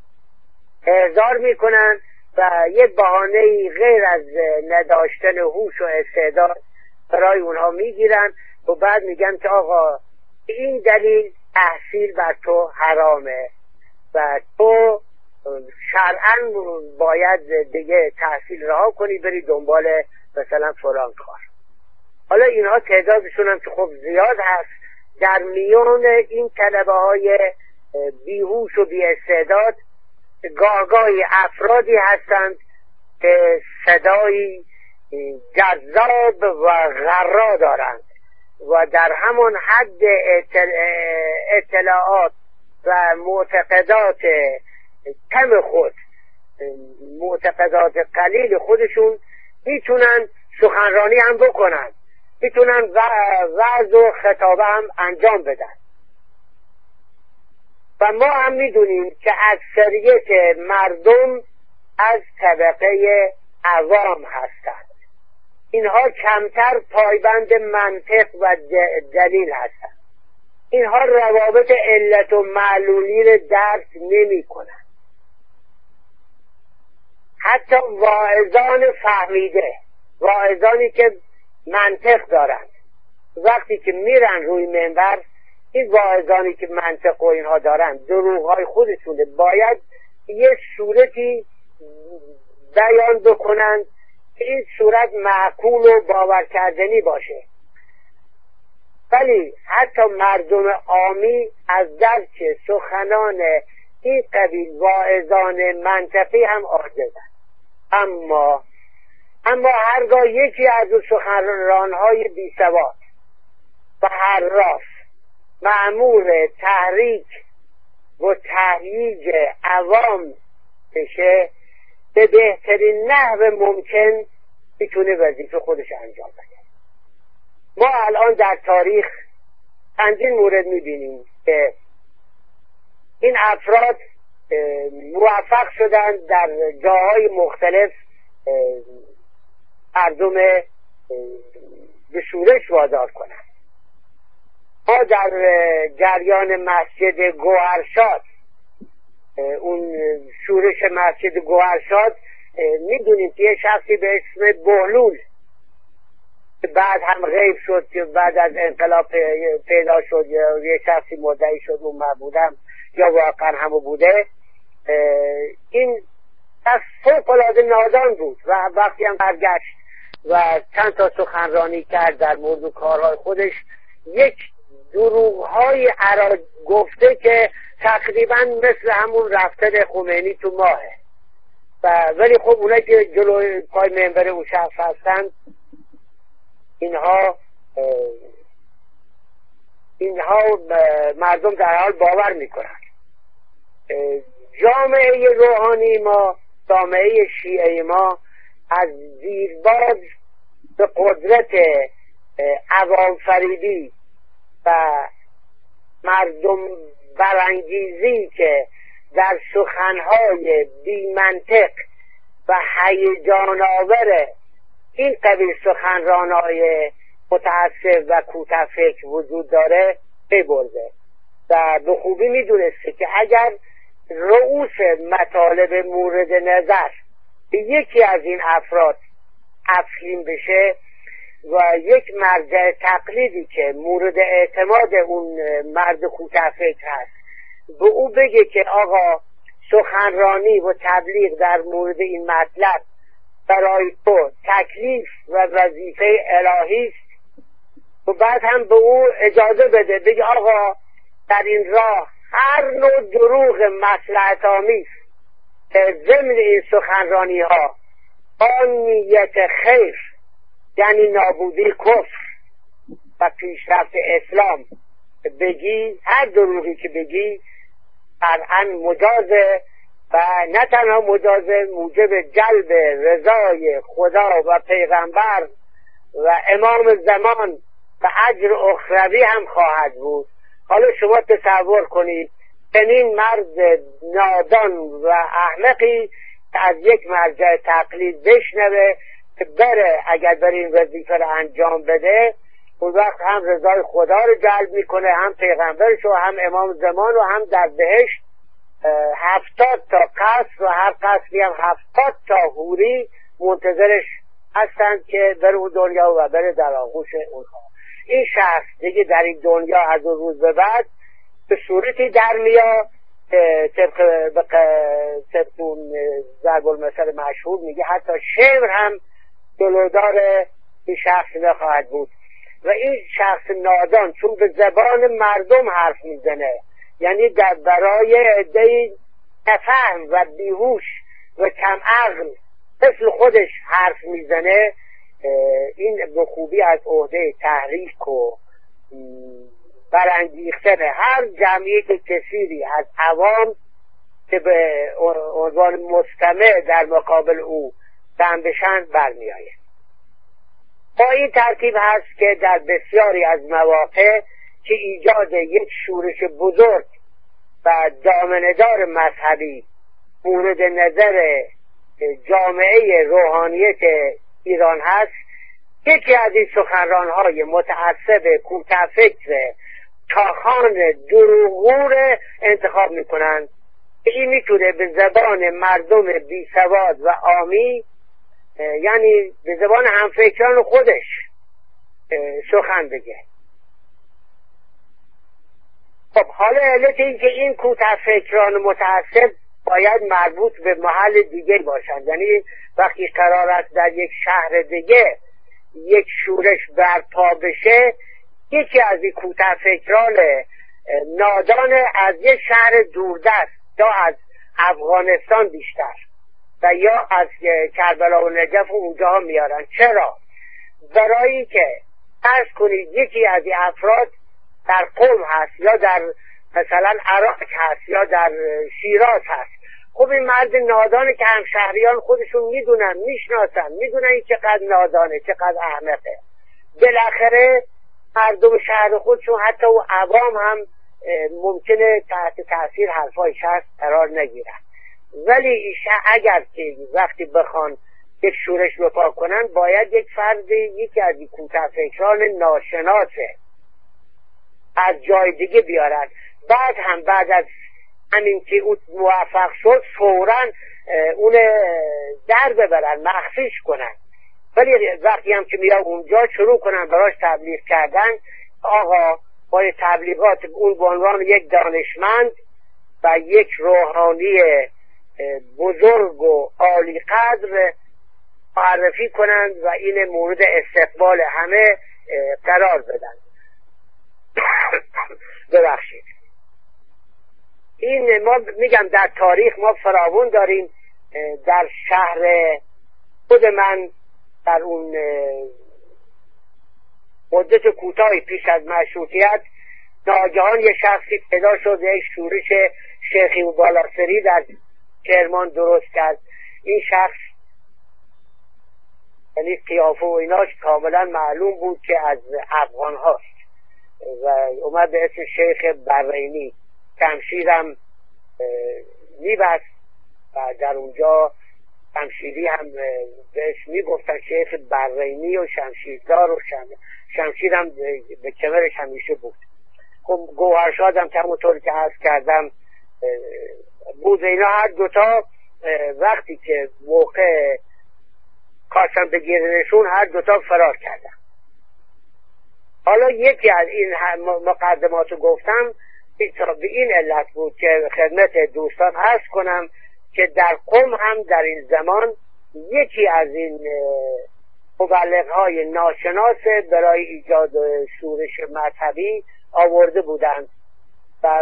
احضار میکنن و یه بهانه غیر از نداشتن هوش و استعداد برای اونها میگیرن و بعد میگن که آقا این دلیل تحصیل بر تو حرامه و تو شرعاً باید دیگه تحصیل رها کنی بری دنبال مثلا فلان کار. حالا اینها تعدادشون هم که خب زیاد هست. در میان این طلبه های بیهوش و بی استعداد گاهی افرادی هستند که صدایی جذاب و غرا دارند و در همون حد اطلاعات و معتقدات کم خود، معتقدات قلیل خودشون میتونن سخنرانی هم بکنن، میتونن وعظ و خطابه هم انجام بدن. و ما هم میدونیم که اکثریت مردم از طبقه عوام هستند. اینها کمتر پایبند منطق و دلیل هستند. اینها روابط علت و معلولی رو درک نمی کنند. حتی واعظان فهمیده، واعظانی که منطق دارند، وقتی که میرن روی منبر، این واعظانی که منطق و اینها دارن دروغ‌های خودشونه باید یه صورتی بیان بکنن که این صورت معقول و باور کردنی باشه. ولی حتی مردم عامی از درک سخنان این قبیل واعظان منطقی هم عاجزند. اما هرگاه یکی از اون سخنران‌های بی‌سواد و حراف مأمور تحریک و تهییج عوام بشه، به بهترین نحو ممکن میتونه وظیفه خودش انجام بده. ما الان در تاریخ چندین مورد میبینیم که این افراد موفق شدن در جاهای مختلف مردم به شورش وادار کنند. ما در جریان مسجد گوهرشاد، اون شورش مسجد گوهرشاد، میدونیم که یه شخصی به اسم بهلول بعد هم غیب شد که بعد از انقلاب پیدا شد، یه شخصی مدعی شد اون من بودم یا واقعا همو بوده. این شخص فوق‌العاده نادان بود و وقتی هم برگشت و چند تا سخنرانی کرد در مورد کارهای خودش، یک دروغ‌های گفته که تقریبا مثل همون رفتن خمینی تو ماهه. ولی خب اونایی که جلوی پای منبر اون شخص هستند، اینها مردم در حال باور میکنن. جامعه روحانی ما، جامعه شیعه ما، از دیرباز به قدرت عوام فریبی و مردم برانگیزی که در سخنهای بی منطق و هیجان آور این قبیل سخنرانای متعصب و کوتاه‌فکر وجود داره ببرده و به خوبی میدونسته که اگر رؤوس مطالب مورد نظر به یکی از این افراد تسلیم بشه و یک مرجع تقلیدی که مورد اعتماد اون مرد کوتاه‌فکر هست به او بگه که آقا سخنرانی و تبلیغ در مورد این مطلب برای تو تکلیف و وظیفه الهی است و بعد هم به او اجازه بده بگه آقا در این راه هر نوع دروغ مصلحت آمیز ضمن این سخنرانی ها آن نیت خیر یعنی نابودی کفر و پیشرفت اسلام بگی، هر دروغی که بگی قطعاً مجازه و نه تنها مجازه، موجب جلب رضای خدا و پیغمبر و امام زمان و اجر اخروی هم خواهد بود. حالا شما تصور کنید چنین مرد نادان و احمقی از یک مرجع تقلید بشنوه که بره اگر بره این وظیفه رو انجام بده، اون وقت هم رضای خدا رو جلب میکنه، هم پیغمبرش و هم امام زمان و هم در بهشت 70 تا قصر و هر قصری هم 70 تا حوری منتظرش هستند که بره اون دنیا و بره در آغوش اونها. این شخص دیگه در این دنیا از اون روز به بعد به صورتی در میاد طبق اون ضرب المثل مشهور میگه حتی شعر هم جلودار این شخص نخواهد بود. و این شخص نادان چون به زبان مردم حرف میزنه، یعنی در برای عده‌ای نفهم و بیهوش و کم عقل مثل خودش حرف میزنه، این به خوبی از عهده تحریک و برانگیختن هر جمعیت کثیری از عوام که به عنوان مستمع در مقابل او جمع بشن برمیآید. با این ترتیب هست که در بسیاری از مواقع که ایجاد یک شورش بزرگ و دامنه‌دار مذهبی مورد نظر جامعه روحانیت ایران هست، یکی از این سخنران‌های متعصب کوتاه‌فکر کاخان دروغگو انتخاب میکنند. این میتونه به زبان مردم بیسواد و عامی، یعنی به زبان همفکران خودش سخن بگه. خب حالا علت این که این کوتاه‌فکران متعصب باید مربوط به محل دیگه باشند، یعنی وقتی قرار است در یک شهر دیگه یک شورش برپا بشه، یکی از این کوتاه‌فکران نادان از یک شهر دوردست یا از افغانستان بیشتر و یا از کربلا و نجف و اونجاها میارن. چرا؟ برای که فرض کنید یکی از این افراد در قم هست یا در مثلا عراق هست یا در شیراز هست. خب این مرد نادانه که همشهریان خودشون میدونن، میشناسن، میدونن این چقدر نادانه، چقدر احمقه. بالاخره مردم شهر خودشون حتی و عوام هم ممکنه تحت تاثیر حرفایش هست قرار نگیرن. ولی اگر که وقتی بخوان یک شورش بپا کنن باید یک فرد یکی از این کوتاه‌فکران ناشناسه از جای دیگه بیارن. بعد از همین که اون موفق شد فوراً اون در ببرن، مخفیش کنن. ولی وقتی هم که میاد اونجا شروع کنن براش تبلیغ کردن، آقا با تبلیغات اون به عنوان یک دانشمند و یک روحانی بزرگ و عالی قدر معرفی کنند و این مورد استقبال همه قرار بدن. ببخشید. این ما میگم در تاریخ ما فراوان داریم. در شهر خود من در اون مدت کوتاهی پیش از مشروطیت ناگهان یه شخصی پیدا شد، یک شورش شیخی و بالاسری در کرمان درست کرد. این شخص یعنی قیافه و ایناش کاملا معلوم بود که از افغان هاست و اومد به اسم شیخ برینی شمشیرم میبست و در اونجا شمشیری هم بهش میگفتن شیخ برینی و شمشیردار و شمشیر هم به کمرش همیشه بود. خب گوهرشاد هم همونطور که عرض کردم بود. اینا هر دوتا وقتی که موقع خواستن بگیرنشون هر دوتا فرار کردن. حالا یکی از این مقدماتو گفتم به این علت بود که خدمت دوستان عرض کنم که در قم هم در این زمان یکی از این مبلغ‌های ناشناس برای ایجاد شورش مذهبی آورده بودند و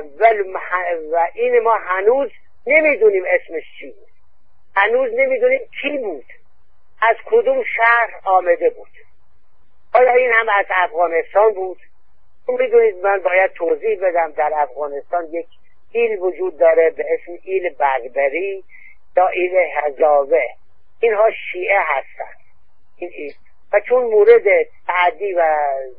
این ما هنوز نمیدونیم اسمش چی بود، هنوز نمیدونیم کی بود، از کدوم شهر آمده بود. حالا این هم از افغانستان بود. میدونید من باید توضیح بدم در افغانستان یک ایل وجود داره به اسم ایل بربری یا ایل هزاوه. اینها شیعه هستند این ایل و چون مورد تعدی و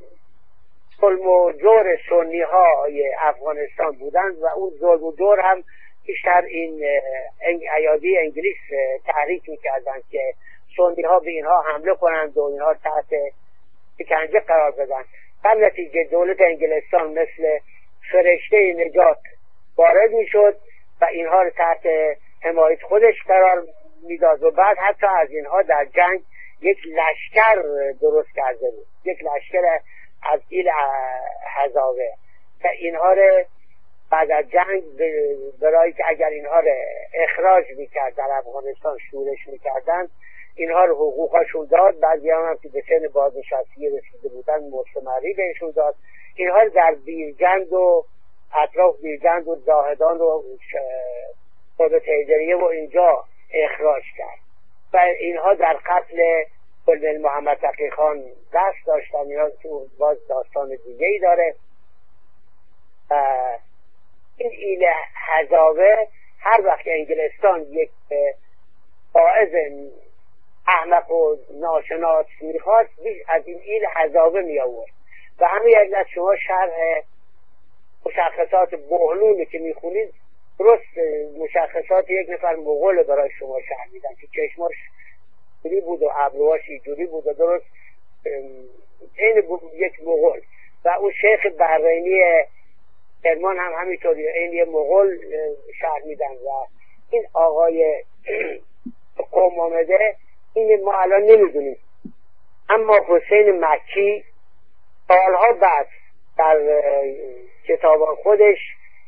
ظلم و جور سنی های افغانستان بودند و اون ظلم و جور هم بیشتر این ایادی انگلیس تحریک میکردند که سنی ها به اینها حمله کنند و اینها تحت شکنجه قرار بدن. در نتیجه دولت انگلستان مثل فرشته نجات وارد میشد و اینها رو تحت حمایت خودش قرار میداد و بعد حتی از اینها در جنگ یک لشکر درست کرده بود، یک لشکر از ایل هزاوه که اینها رو بعد از جنگ برای که اگر اینها رو اخراج میکرد در افغانستان شورش میکردن اینها رو حقوقشون داد. بعضی هم که به سن بازنشستی رسیده بودن مستمری بهشون داد. اینها رو در بیرجند و اطراف بیرجند و زاهدان و قرب تیجریه و اینجا اخراج کرد و اینها در قتل کلنل محمد تقی خان دست داشتن. اینها تو باز داستان دیگه ای داره. این ایل هزاوه هر وقت انگلستان یک قائد احمق و ناشناس میخواست از این ایل هزاوه می آورد و همین علت شما شرح مشخصات بهلولی که میخونید درست مشخصات یک نفر مغول برای شما شرح میدن که چشماش جوری بود و ابروهاش جوری بود و درست این یک مغول و اون شیخ برینی کرمان هم همینطوری این یه مغول شرح میدن و این آقای قوم آمده این ما الان نمیدونیم. اما حسین مکی سالها بعد در کتاب خودش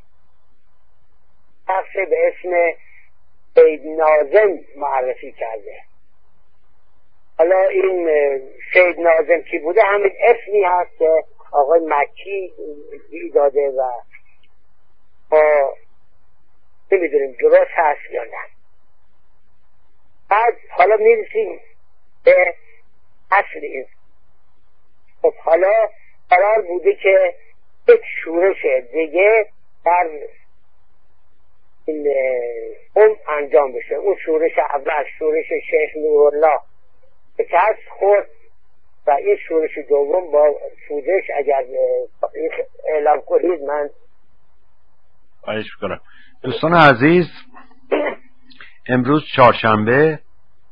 شخص به اسم سید ناظم معرفی کرده. حالا این سید ناظم کی بوده همین اسمی هست که آقای مکی داده و ما نمیدونیم درست هست یا نه. بعد حالا میرسیم به اصل این. خب حالا قرار بوده که یک شورش دیگه در این انجام بشه. اون شورش اول شورش شیخ نورالله شکست خورد و این شورش دوم با سوزش اگر اعلام کنید من خواهش می‌کنم. دوستان عزیز امروز چهارشنبه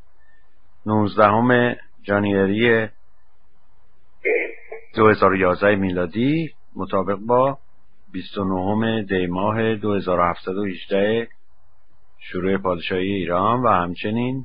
19 ژانویه 2011 میلادی مطابق با 29 دی ماه 2718 شروع پادشاهی ایران و همچنین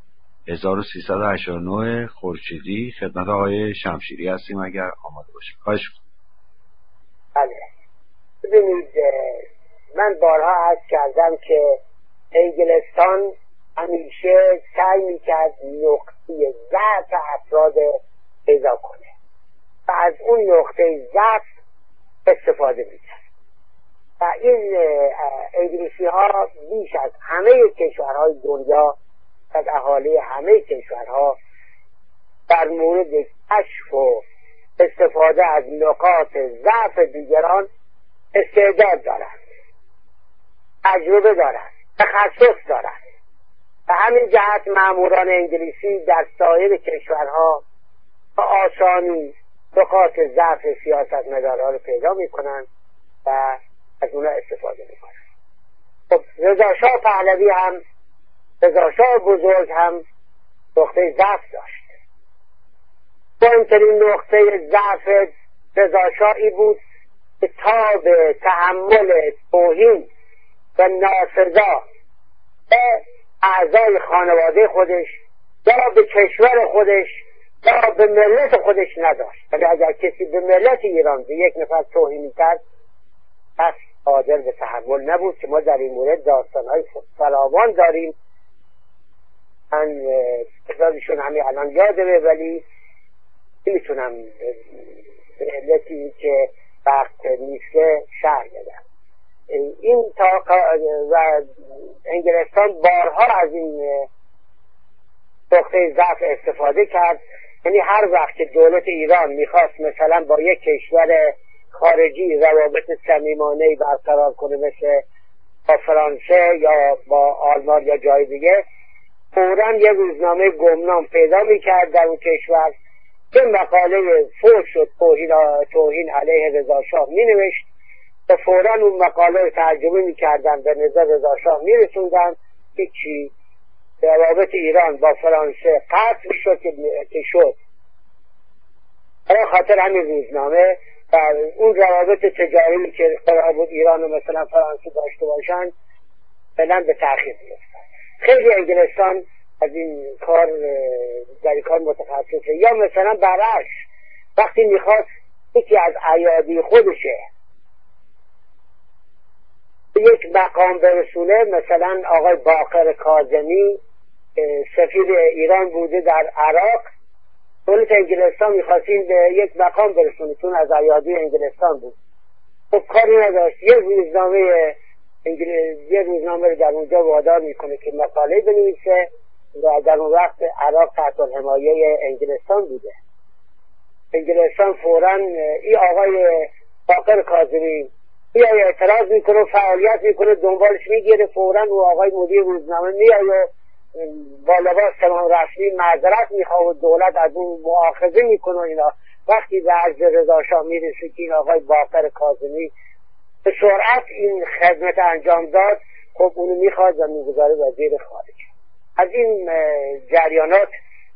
1389 خورشیدی خدمت آقای شمشیری هستیم اگر آماده باشیم. خواهش می‌کنم. بله ببینید من بارها عرض کردم که انگلستان همیشه سعی میکرد نقطه ضعف افراد پیدا کنه و از اون نقطه ضعف استفاده میکرد و این انگلیسی ها بیش از همه کشورهای دنیا از اهالی همه کشورها در مورد کشف و استفاده از نقاط ضعف دیگران استعداد دارند، تجربه دارند، تخصص دارند و همین جهت ماموران انگلیسی در سایر کشورها با آسانی نقاط ضعف سیاستمدارها رو پیدا میکنند و از اونها استفاده میکنند. خب رضا شاه پهلوی هم رضاشاه بزرگ هم نقطه ضعف داشت. مهمترین نقطه ضعف رضاشاهی بود که تا به تحمل توهین و ناسزا به اعضای خانواده خودش یا به کشور خودش یا به ملت خودش نداشت. ولی اگر کسی به ملت ایران به یک نفر توهین کرد پس قادر به تحمل نبود که ما در این مورد داستان‌های فراوان داریم. من تعدادشون همین الان یادمه ولی نمیتونم به علتی که وقت نیست شرح بدم. این و انگلستان بارها از این نقطه ضعف استفاده کرد. یعنی هر وقت که دولت ایران میخواست مثلا با یک کشور خارجی روابط صمیمانه‌ای برقرار کنه مثل با فرانسه یا با آلمان یا جای دیگه، فوراً یه روزنامه گمنام پیدا میکرد در اون کشور که مقاله فحش و توهین علیه رضاشاه مینوشت و فوراً اون مقاله رو ترجمه میکردن به نظر رضاشاه میرسوندن که چی روابط ایران با فرانسه قطع میشد که شد. برای خاطر همین روزنامه و اون روابط تجاری که قرار بود ایران و مثلا فرانسه داشته باشن فعلا به تأخیر میفتن. خیلی انگلستان از این کار در این کار متخصصه. یا مثلا برعکس وقتی میخواست یکی از ایادی خودشه یک مقام برسونه، مثلا آقای باقر کاظمی سفیر ایران بوده در عراق، دولت انگلستان میخواستین به یک مقام برسونه چون از ایادی انگلستان بود. خب کاری نداشت، یه روزنامه رو در اونجا وادار میکنه که مقاله بنویسه و در اون وقت عراق تحت حمایه انگلستان بوده. انگلستان فوراً این آقای باقر کاظمی میای اعتراض میکنه و فعالیت میکنه، دنبالش میگیره، فوراً و آقای مدیر روزنامه میای و با لباس تمام رسمی معذرت میخواه و دولت از اون مؤاخذه میکنه. اینا وقتی به عرض رضاشاه میرسه که این آقای باقر کاظمی به سرعت این خدمت انجام داد، خب اونو میخواد و میگذاره وزیر خارجه. از این جریانات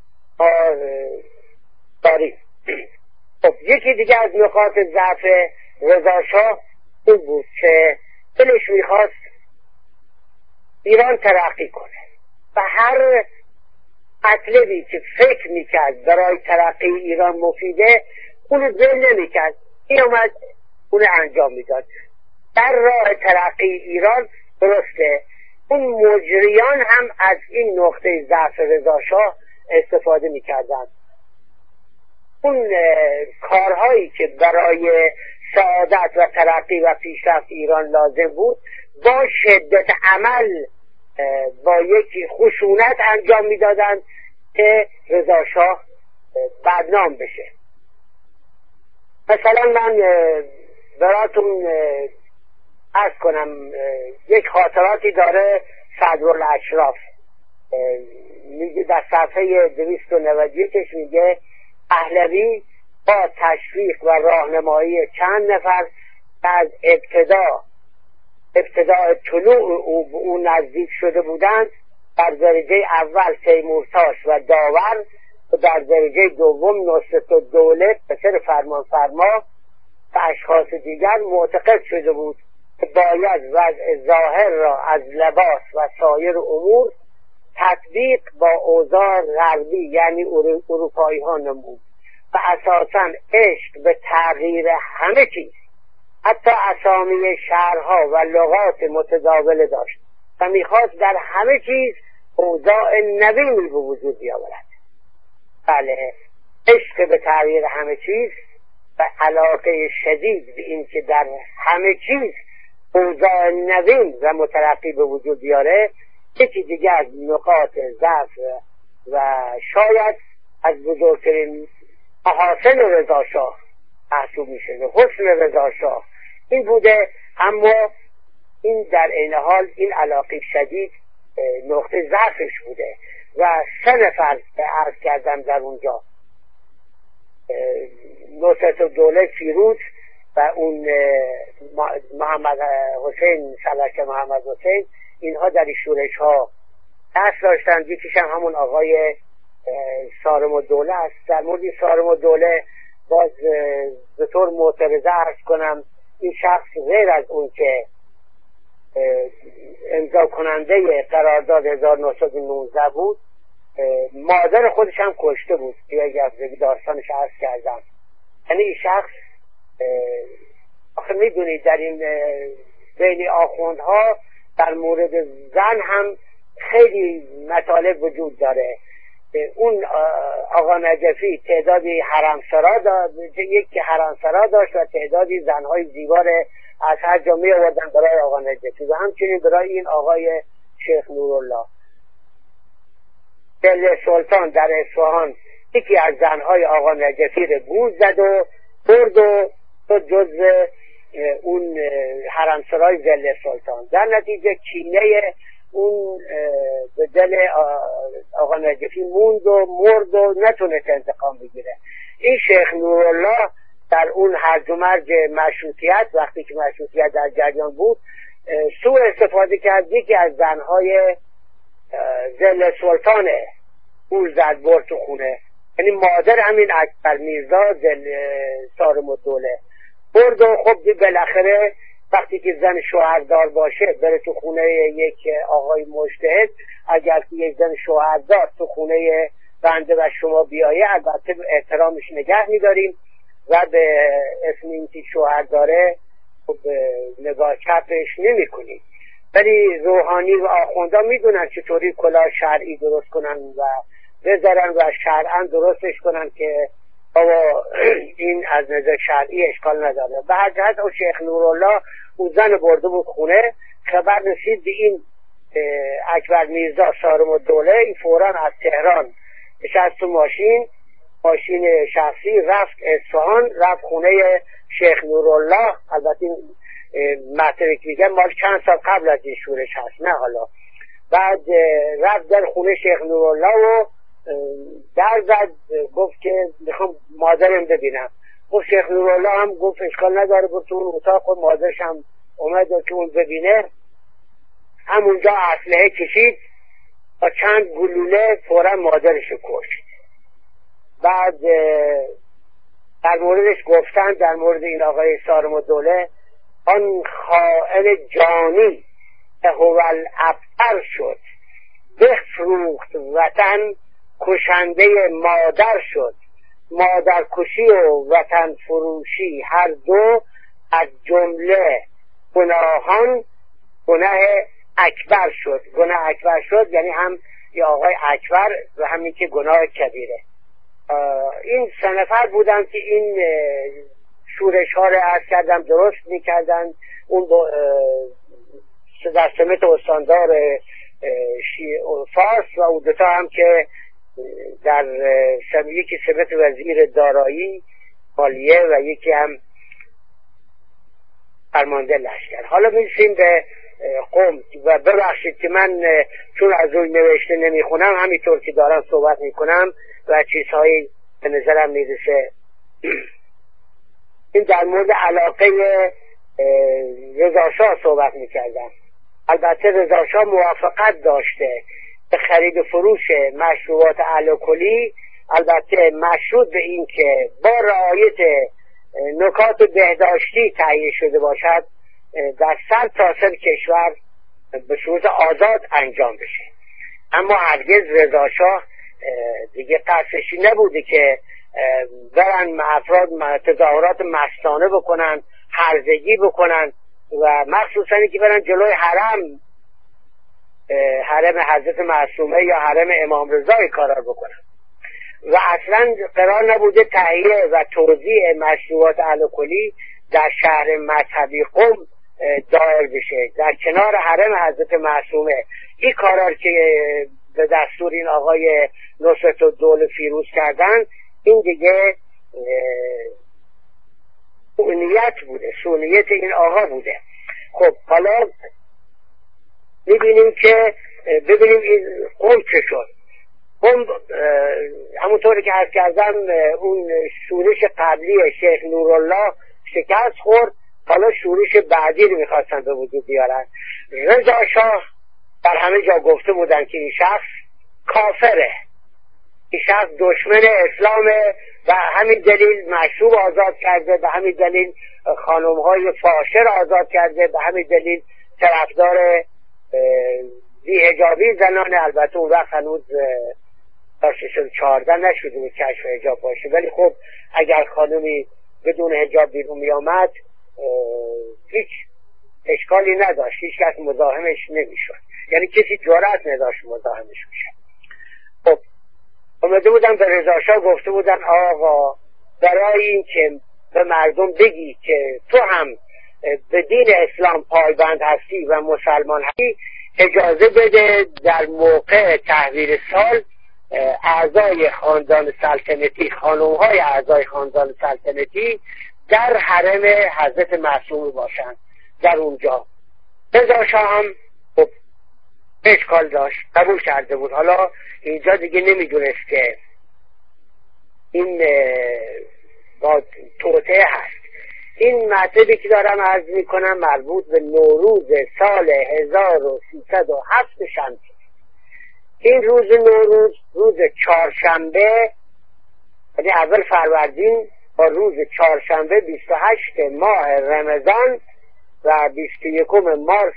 داریم. خب یکی دیگه از نقاط ضعف رضاشاه این بود که دلش میخواست ایران ترقی کنه و هر مطلبی که فکر میکرد برای ترقی ایران مفیده اونو دل نمیکرد، این اومد اونو انجام میداد. در راه ترقی ایران درسته اون مجریان هم از این نقطه ضعف رضاشاه استفاده میکردن. اون کارهایی که برای سعادت و ترقی و پیشرفت ایران لازم بود با شدت عمل با یک خشونت انجام میدادند که رضاشاه بدنام بشه. مثلا من براتون عرض کنم یک خاطراتی داره صدرالاشراف، میگه در صفحه 291 میگه پهلوی با تشویق و راهنمایی چند نفر از ابتداء طلوع او نزدیک شده بودند، در درجه اول تیمورتاش و داور و در درجه دوم نصرالدوله پسر فرمانفرما و اشخاص دیگر معتقد شده بود که باید وضع ظاهر را از لباس و سایر امور تطبیق با اوضاع غربی یعنی اروپایی ها نمود و اساساً عشق به تغییر همه چیز حتی اسامی شهرها و لغات متداول داشت و میخواست در همه چیز اوضاع نوینی به وجود بیاورد. بله، عشق به تغییر همه چیز و علاقه شدید به این که در همه چیز اوضاع نوین و مترقی به وجود بیاره یکی دیگه از نقاط ضعف و شاید از بزرگترین محاسن رضاشاه محسوب میشه. حسن رضاشاه این بوده، اما این در عین حال این علاقه شدید نقطه ضعفش بوده و 3 نفر عرض کردم در اونجا، نصرالدوله فیروز و اون محمد حسین سلک محمد حسین، اینها در شورش ها دست داشتن. یکیش هم همون آقای سارم الدوله است. در مورد سارم الدوله باز به طور معترضه عرض کنم این شخص غیر از اون که امضا کننده قرارداد 1919 بود، مادر خودش هم کشته بود که اگر داستانش عرض کردم. یعنی این شخص آخه میدونید در این بین آخوندها در مورد زن هم خیلی مطالب وجود داره. اون آقا نجفی تعدادی حرمسرا داشت، یک حرمسرا داشت و تعدادی زنهای زیبا از هر جا می آوردن برای آقا نجفی و همچنین برای این آقای شیخ نورالله. دل سلطان در اصفهان یکی از زنهای آقا نجفی رو گوز زد و برد و جزء اون حرمسرای دل سلطان. در نتیجه کینه اون به دل آقا نجفی موند و مرد و نتونست انتقام بگیره. این شیخ نورالله در اون هرج و مرج مشروطیت، وقتی که مشروطیت در جریان بود، سوء استفاده کرد. یکی از زنهای دل سلطان او زد برد تو خونه، یعنی مادر همین اکبر میرزا سارم الدوله برد و خب بالاخره وقتی که زن شوهردار باشه بره تو خونه یک آقای مجتهد، اگر که یک زن شوهردار تو خونه بنده و شما بیایه البته احترامش نگه میداریم و به اسم این که شوهر داره خب نگاه چپش نمی کنیم. ولی روحانی و آخوندا میدونن چطوری کلاه شرعی درست کنن و بذارن و شرعا درستش کنن که بابا این از نظر شرعی اشکال نداره. به هر جهت او شیخ نورالله او زن برده بود خونه، خبر رسید به این اکبر میرزا سارم الدوله. این فوراً از تهران نشست تو ماشین شخصی رفت اصفهان، رفت خونه شیخ نورالله. البته این مطلبی که میگم مال چند سال قبل از این شورش هست، نه حالا. بعد رفت در خونه شیخ نورالله و در زد، گفت که میخوام مادرم ببینم. گفت شیخ نورالله هم گفت اشکال نداره برو تو اون اتاق، و مادرش هم اومد که اون ببینه. همونجا اسلحه کشید و چند گلوله فورا مادرش کشت. بعد در موردش گفتن، در مورد این آقای سارم الدوله، آن خائن جانی که هو الابتر شد، بفروخت وطن کشنده مادر شد. مادر کشی و وطن فروشی هر دو از جمله گناهان گناه اکبر شد. گناه اکبر شد یعنی هم یه آقای اکبر و همین که گناه کبیره. این سه نفر بودن که این شورش ها رو عرض کردم درست میکردن. اون در سمت استاندار فارس و اون دوتا هم که در یکی سمت وزیر دارایی مالیه و یکی هم فرمانده لشکر. حالا میرسیم به قم و ببخشید که من چون از روی نوشته نمیخونم همینطور که دارم صحبت میکنم و چیزهایی به نظرم میرسه. این در مورد علاقه رضا شاه صحبت میکردم. البته رضا شاه موافقت داشته به خرید و فروش مشروبات الکلی، البته مشروط به این که با رعایت نکات بهداشتی تهیه شده باشد در سر تا سر کشور به صورت آزاد انجام بشه. اما هرگز رضا شاه دیگه قصدشی نبوده که برن افراد تظاهرات مستانه بکنن، هرزگی بکنن و مخصوصا که برن جلوی حرم حضرت معصومه یا حرم امام رضا کارا بکنن. و اصلا قرار نبوده تهیه و توزیع مشروبات الکلی در شهر مذهبی قم دایر بشه در کنار حرم حضرت معصومه. این کارا که به دستور این آقای نصرت الدوله فیروز کردن، این دیگه سونیت بوده، سونیت این آقا بوده. خب حالا ببینیم این قم چه شد. قم همونطوری که عرض کردم اون شورش قبلی شیخ نورالله شکست خورد. حالا شورش بعدی رو میخواستن به وجود بیارن. رضا شاه در همه جا گفته بودن که این شخص کافره، این شخص دشمن اسلامه، و همین دلیل مشروب آزاد کرده، به همین دلیل خانم‌های فاحشه آزاد کرده، به همین دلیل طرفدار بی‌حجابی زنان. البته اون وقت هنوز تا 14 نشده بود کشف حجاب باشه، ولی خب اگر خانمی بدون حجاب بیرون می آمد هیچ اشکالی نداشت، هیچ کس مزاحمش نمیشد، یعنی کسی جرأت نداشت مزاحمش بشه. خب اومده بودن به رضا شاه گفته بودن آقا برای این که به مردم بگی که تو هم به دین اسلام پایبند هستی و مسلمان هستی، اجازه بده در موقع تحویل سال اعضای خاندان سلطنتی، خانم‌های اعضای خاندان سلطنتی در حرم حضرت معصوم باشند در اونجا. رضا شاه هم خب اشکال داشت، قبول کرده بود. حالا اینجا دیگه نمیدونست که این با توطئه هست. این مطلبی که دارم عرض میکنم مربوط به نوروز سال 1307 شمسی. این روز نوروز روز چهارشنبه، یعنی اول فروردین با روز چهارشنبه 28 ماه رمضان و 21 مارس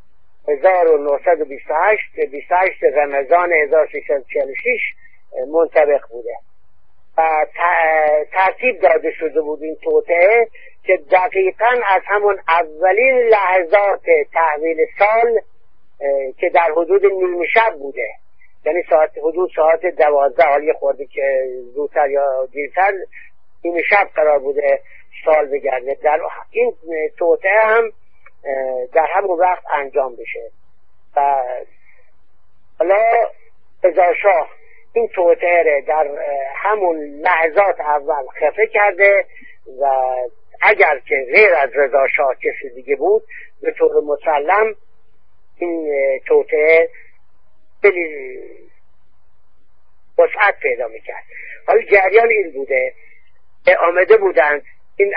1928 28 رمضان 1346 منطبق بوده و ترتیب داده شده بود این توطئه که دقیقاً از همون اولین لحظات تحویل سال که در حدود نیمه شب بوده، یعنی حدود ساعت 12، حالی خورده که زودتر یا دیرتر، نیمه شب قرار بوده سال بگرده. در این توطئه هم در همون وقت انجام بشه و حالا رضا شاه این توطئه در همون لحظات اول خفه کرده و اگر که غیر از رضا شاه کسی دیگه بود به طور مسلم این توطئه خیلی وسعت پیدا میکرد. حالا جریان این بوده آمده بودند این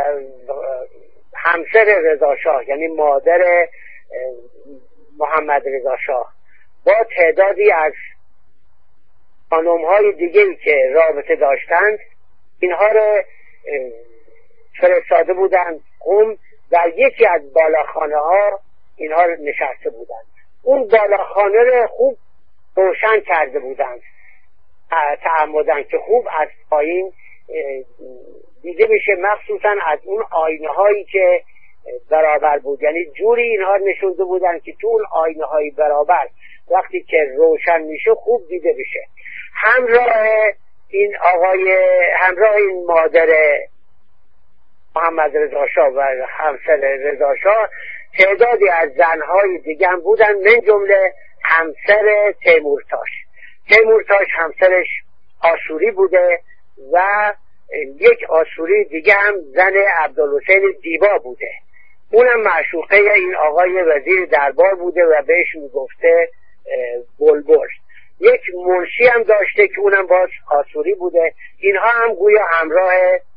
همسر رضا شاه، یعنی مادر محمد رضا شاه، با تعدادی از خانم‌های دیگه‌ای که رابطه داشتند اینها رو فرستاده بودند قم، در یکی از بالاخانه ها اینها رو نشسته بودند. اون بالاخانه رو خوب روشن کرده بودند تعمدن که خوب از پایین دیده بشه، مخصوصا از اون آینه هایی که برابر بود، یعنی جوری اینها نشونده بودن که تو اون آینه های برابر وقتی که روشن میشه خوب دیده بشه. همراه این مادر محمد رضا شاه و همسر رضا شاه تعدادی از زنهای دیگه هم بودن، من جمله همسر تیمورتاش. تیمورتاش همسرش آشوری بوده و یک آشوری دیگه هم زن عبدالحسین دیبا بوده، اونم معشوقه این آقای وزیر دربار بوده و بهش میگفته بلبل. یک منشی هم داشته که اونم باز آشوری بوده. اینها هم گویا همراه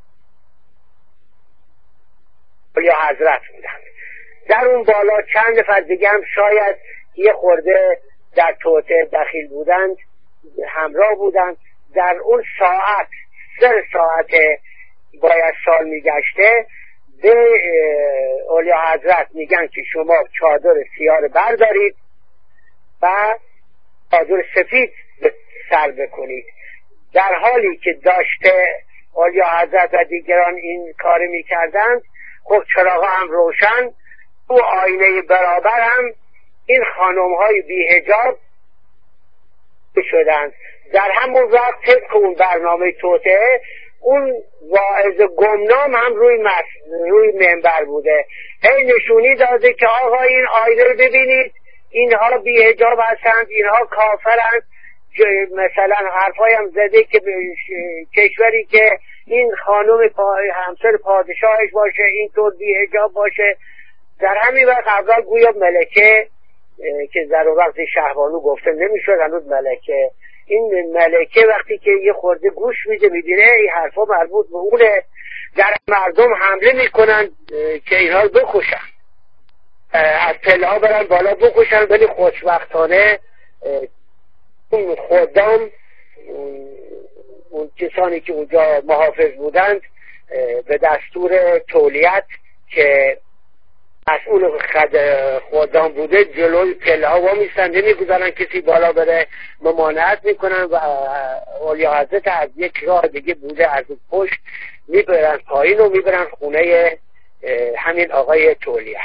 اولیا حضرت بودن. در اون بالا چند نفر دیگه هم شاید یه خورده در توطئه دخیل بودند، همراه بودند. در اون ساعت 3 ساعت باید سال میگشته به اولیا حضرت میگن که شما چادر سیاه رو بردارید و چادر سفید سر بکنید. در حالی که داشته اولیا حضرت و دیگران این کار میکردند، خب چراغا هم روشن، تو آینه برابر هم این خانم های بی حجاب شدند. در همون وقت طبق اون برنامه توطئه اون واعظ گمنام هم روی منبر بوده، هی نشونی داده که آقا این آینه رو ببینید، اینها بی حجاب هستند، اینها کافرند. مثلا حرفای هم زده که کشوری که این خانم همسر پادشاهش باشه اینطور بی حجاب باشه. در همین وقت اول گویا ملکه که در وقت شهبانو گفته نمیشد هنوز ملکه، این ملکه وقتی که یه خورده گوش میده میبینه این حرفا مربوط به اونه، در مردم حمله میکنن که اینها رو بکشن. از پله ها برن بالا بکشن، ولی خوشبختانه اون خدام، اون کسانی که اونجا محافظ بودند به دستور تولیت که مسئول خدام بوده جلوی پله ها وامیستن، نمیگذارن کسی بالا بره، ممانعت میکنن و اولیا حضرت از یک راه دیگه بوده از اون پشت میبرن پایین و میبرن خونه همین آقای تولیت.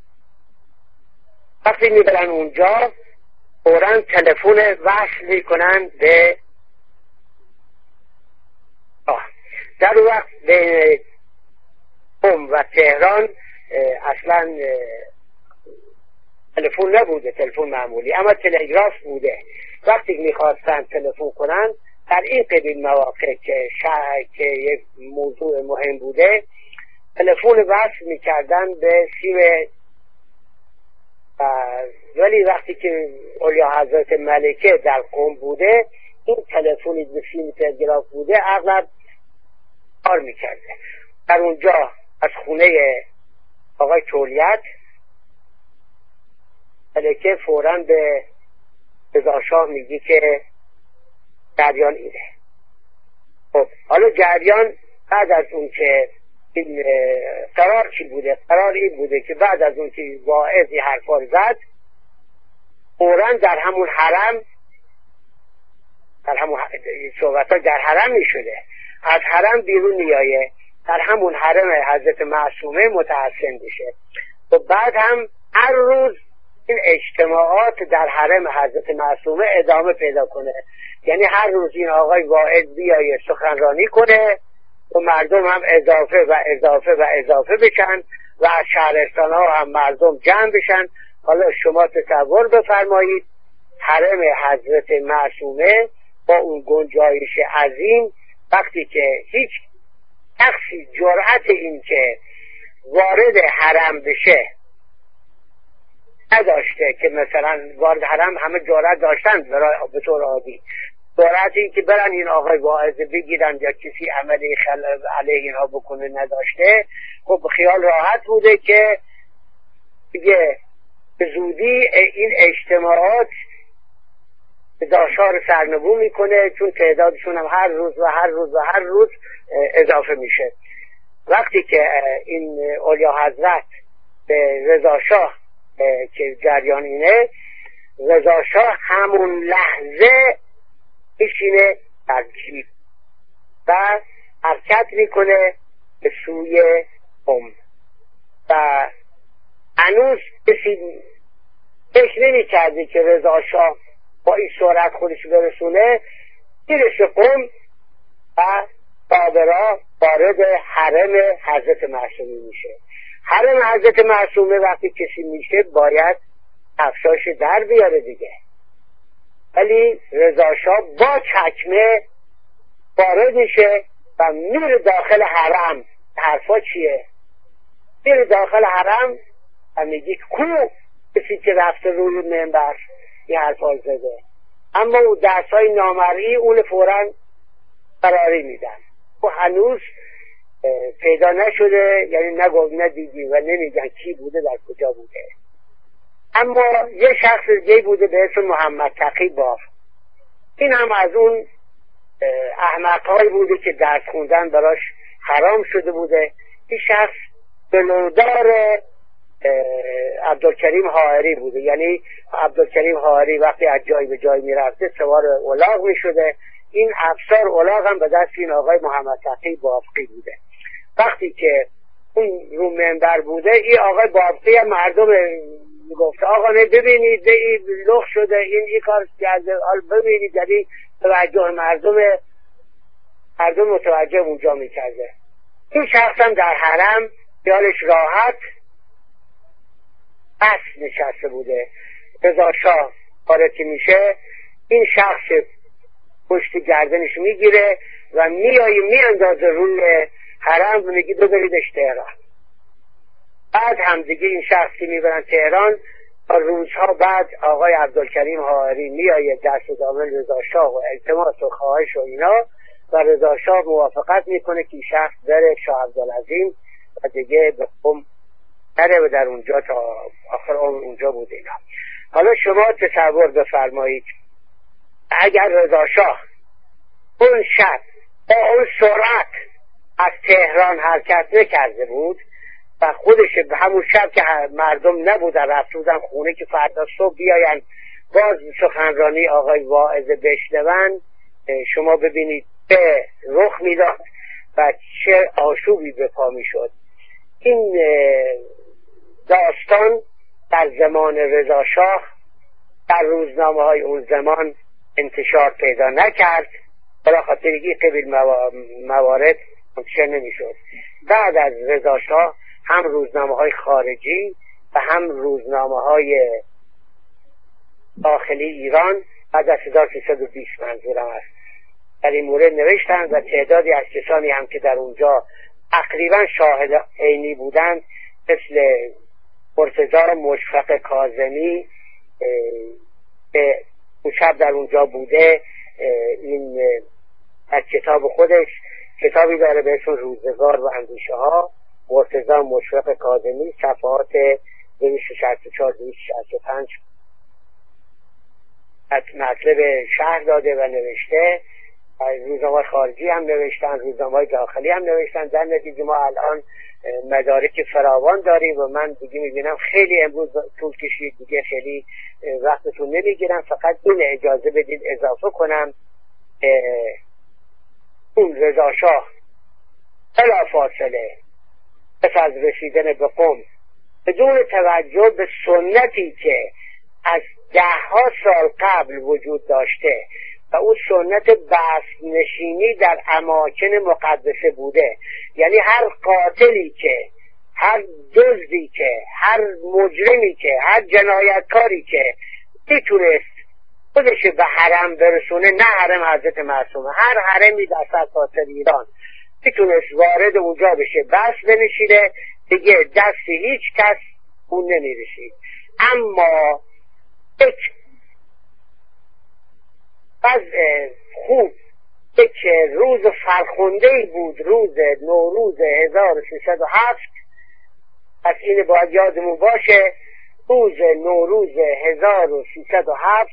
وقتی میبرن اونجا فوراً تلفن وصل میکنن به در اون وقت به قم و تهران اصلا تلفن نبوده، تلفن معمولی، اما تلگراف بوده. وقتی میخواستن تلفن کنن در این قبیل مواقع که یک موضوع مهم بوده تلفن وصل میکردن به سیم، ولی وقتی که اولیا حضرت ملکه در قم بوده این تلفنی به سیم تلگراف بوده اغلب کار میکرده. در اونجا از خونه آقای تولیت ملکه فوراً به رضا شاه میگی که جریان اینه. خب حالا جریان بعد از اون که این قرار چی بوده؟ قرار این بوده که بعد از اون که واعظی حرفا زد فوراً در همون حرم، در همون صحبت‌ها در حرم میشده، از حرم بیرون میایه، در همون حرم حضرت معصومه متحسن بشه. و بعد هم هر روز این اجتماعات در حرم حضرت معصومه ادامه پیدا کنه، یعنی هر روز این آقای واعظ بیایه سخنرانی کنه و مردم هم اضافه و اضافه و اضافه بشن و از شهرستان ها هم مردم جمع بشن. حالا شما تصور بفرمایید حرم حضرت معصومه با اون گنجایش عظیم، وقتی که هیچ شخصی جرأت این که وارد حرم بشه نداشته، که مثلا وارد حرم همه جرأت داشتن به طور عادی، جرأت این که برن این آقای واعظ بگیرن یا کسی عملی علیه اینها بکنه نداشته. خب خیال راحت بوده که دیگه به زودی این اجتماعات داشار سرنگون میکنه، چون تعدادشون هم هر روز و هر روز و هر روز اضافه میشه. وقتی که این اولیا حضرت به رضا شاه که جریان اینه، رضا شاه همون لحظه میشینه در جیب و حرکت میکنه به سوی قم و هنوز کسی فکر نمی‌کرده که رضا شاه با این سرعت خودش برسونه، میرسه قم و بابرا وارد حرم حضرت معصومه میشه. حرم حضرت معصومه وقتی کسی میشه باید کفشاش در بیاره دیگه، ولی رضا شاه با چکمه وارد میشه و میره داخل حرم. حرفا چیه؟ میره داخل حرم و میگی کو کسی که رفته روی منبر یه حرفا زده، اما اون درسای نامرئی اون فوراً قراری میدن و هنوز پیدا نشده، یعنی ندیدیم و نمیگن کی بوده در کجا بوده. اما یه شخص دیگه بوده به اسم محمد تقی باف، این هم از اون احمق‌هایی بوده که درس خوندن براش حرام شده بوده. این شخص بلودار عبدالکریم حائری بوده، یعنی عبدالکریم حائری وقتی از جای به جای میرفته سوار الاغ میشده، این افسر الاغ هم به دست این آقای محمد تقی بافقی بوده. وقتی که اون رو منبر بوده این آقای بافقی هم مردم گفته آقا نه ببینید این لخ شده، این کار کرده، حال ببینید، یعنی توجه مردم متوجه اونجا میکرده. این شخص هم در حرم خیالش راحت بس نشسته بوده. رضا شاه وارد میشه، این شخص پشت گردنش میگیره و میاندازه روی حرم و میگی ببریدش تهران. بعد هم دیگه این شخصی میبرن تهران. تا روزها بعد آقای عبدالکریم حائری میآید دست دامن رضا شاه و التماس و خواهش و اینا، و رضا شاه موافقت میکنه که این شخص بره شاه عبدالعظیم و دیگه به قم نره و در اونجا تا آخر عمر اونجا بود اینا. حالا شما تصور بفرمایید اگر رضا شاه اون شب با اون سرعت از تهران حرکت نکرده بود و خودش به همون شب که مردم نبودن رفته بودن خونه که فردا صبح بیاین باز سخنرانی آقای واعظ بشنون، شما ببینید به رخ میداد و چه آشوبی به پا میشد. این داستان در زمان رضا شاه در روزنامه های اون زمان انتشار پیدا نکرد، برای خاطر این قبیل موارد منتشر نمیشد. بعد از رضا شاه هم روزنامه های خارجی و هم روزنامه های داخلی ایران بعد از 1320 منظورم است در این مورد نوشتند و تعدادی از کسانی هم که در اونجا تقریبا شاهد عینی بودند مثل مرتضی مشفق کاظمی که اون شب در اونجا بوده، این از کتاب خودش کتابی داره به اسم روزگار و اندیشه ها، مرتضی مشفق کاظمی، صفحات 264 265 مطلب شرح داده و نوشته. روزنامه خارجی هم نوشتن، روزنامه داخلی هم نوشتن. در نتیجه ما الان مدارک فراوان داریم و من دیگه میبینم خیلی امروز طول کشید، دیگه خیلی وقتتون نمیگیرم، فقط این اجازه بدید اضافه کنم اون رضا شاه بلا فاصله پس از رسیدن به قم بدون توجه به سنتی که از 10 سال قبل وجود داشته و اون سنت بسط نشینی در اماکن مقدسه بوده، یعنی هر قاتلی که، هر دزدی که، هر مجرمی که، هر جنایتکاری که میتونست خودش به حرم برسونه، نه حرم حضرت معصومه، هر حرمی در سرتاسر ایران میتونست وارد اونجا بشه، بس بنشینه، دیگه دست هیچ کس اون نمیرسید. اما یک خوب یک روز فرخنده‌ای بود، روز نوروز 1307. پس این باید یادمون باشه، روز نوروز 1307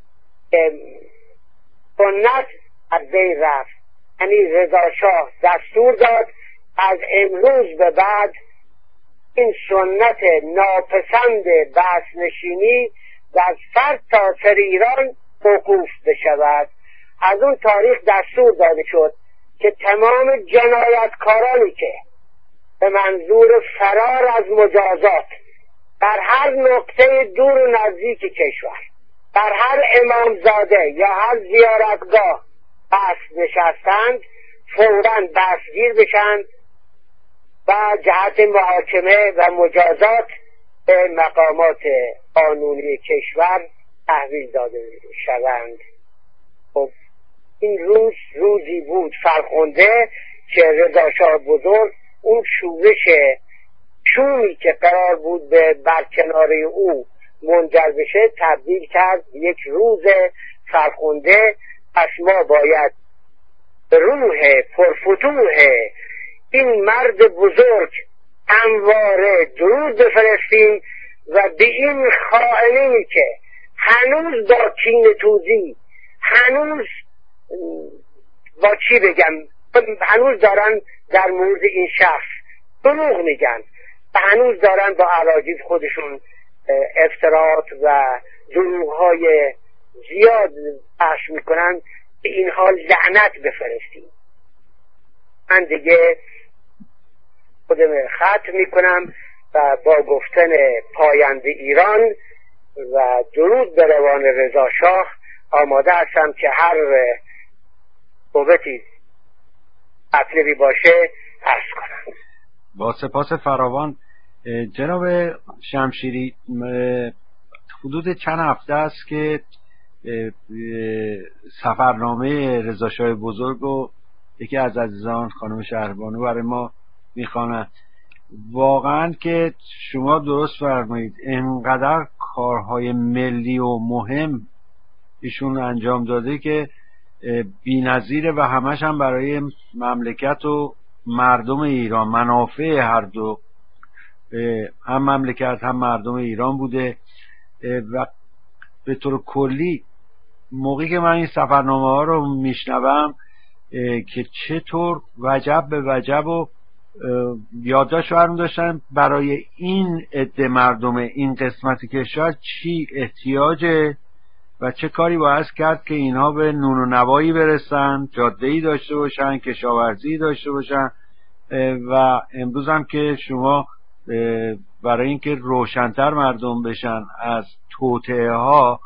سنت از بین رفت. یعنی رضا شاه دستور داد از امروز به بعد این سنت ناپسند بسط نشینی در سرتاسر ایران موقوف بشود. از اون تاریخ دستور داده شد که تمام جنایتکارانی که به منظور فرار از مجازات در هر نقطه دور و نزدیک کشور، در هر امامزاده یا هر زیارتگاه بسط نشستند، فوراً دستگیر بشند و جهت محاکمه و مجازات به مقامات قانونی کشور تحویل داده شوند. خب این روز روزی بود فرخنده که رضا شاه بزرگ اون شورش شومی که قرار بود به برکناری او منجر بشه تبدیل کرد یک روز فرخنده. پس ما باید به روح پرفتوح این مرد بزرگ همواره درود بفرستیم و به این خائنینی که هنوز با کین توزی، هنوز با چی بگم، هنوز دارن در مورد این شخص دروغ میگن و هنوز دارن با اراجیز خودشون افتراعات و دروغهای زیاد پخش میکنن، به این حال لعنت بفرستیم. من دیگه خودم ختم میکنم و با گفتن پاینده ایران و درود به روان رضا شاه آماده هستم که هر صحبتی مطلبی باشه عرض کنم. با سپاس فراوان جناب شمشیری، حدود چند هفته است که سفرنامه رضا شاه بزرگ رو یکی از عزیزان خانم شهربانو برای ما میخواند. واقعا که شما درست فرمایید، اینقدر کارهای ملی و مهم ایشون انجام داده که بی‌نظیره و همش هم برای مملکت و مردم ایران، منافع هر دو هم مملکت هم مردم ایران بوده. و به طور کلی موقعی که من این سفرنامه ها رو میشنوم که چطور وجب به وجب و یادداشت برمی داشتن برای این عده مردم این قسمت کشور چی احتیاجه و چه کاری باید کرد که اینها به نون و نوایی برسن، جاده‌ای داشته باشن، کشاورزی داشته باشن. و امروز هم که شما برای اینکه روشن‌تر مردم بشن از توطئه ها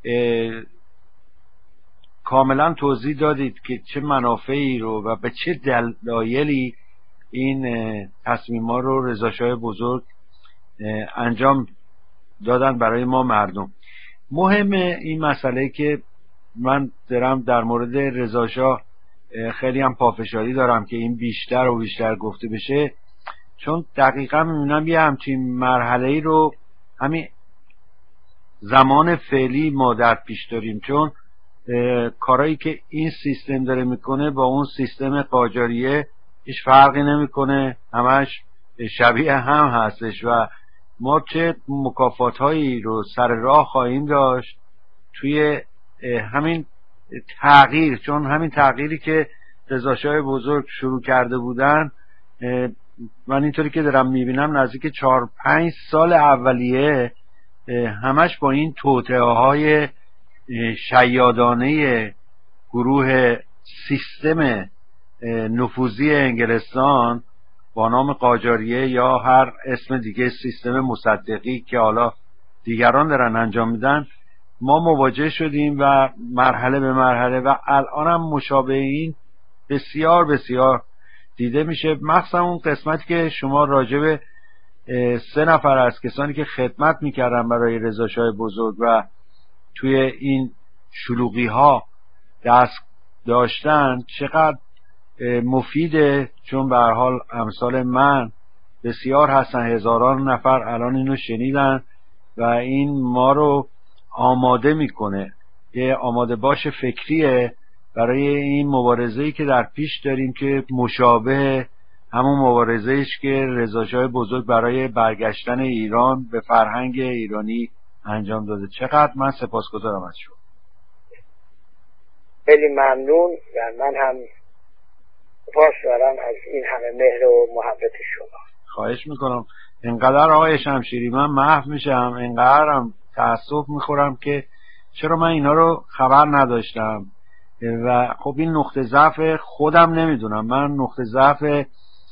کاملا توضیح دادید که چه منافعی رو و به چه دلایلی این تصمیم‌ها رو رضاشاه بزرگ انجام دادن برای ما مردم. مهم این مسئله که من دارم در مورد رضاشاه خیلی هم پافشاری دارم که این بیشتر و بیشتر گفته بشه، چون دقیقا میبینم یه همچین مرحله‌ای رو همین زمان فعلی ما در پیش داریم، چون کارهایی که این سیستم داره میکنه با اون سیستم قاجاریه هیچ فرقی نمیکنه، همش شبیه هم هستش و ما چه مکافات‌هایی رو سر راه خواهیم داشت توی همین تغییر. چون همین تغییری که رضاشاه بزرگ شروع کرده بودن، من اینطوری که دارم میبینم نزدیک 4-5 سال اولیه همش با این توطئه‌های شیادانه گروه سیستم نفوذی انگلستان با نام قاجاریه یا هر اسم دیگه، سیستم مصدقی که حالا دیگران دارن انجام میدن، ما مواجه شدیم و مرحله به مرحله و الان هم مشابه این بسیار بسیار دیده میشه. مخصوصا اون قسمتی که شما راجب 3 نفر از کسانی که خدمت میکردن برای رضاشاه بزرگ و توی این شلوغی ها دست داشتن چقدر مفیده، چون به هر حال امثال من بسیار هستن، هزاران نفر الان اینو شنیدن و این ما رو آماده میکنه، یه آماده باش فکریه برای این مبارزه‌ای که در پیش داریم که مشابه همون مبارزه‌ایش که رضاشاه بزرگ برای برگشتن ایران به فرهنگ ایرانی انجام داده. چقدر من سپاسگزارم از شما. خیلی ممنون و من هم سپاس دارم از این همه مهر و محبت شما. خواهش میکنم. اینقدر آقای شمشیری من محو میشم، اینقدرم تأسف میخورم که چرا من اینا رو خبر نداشتم و خب این نقطه ضعف خودم نمیدونم. من نقطه ضعف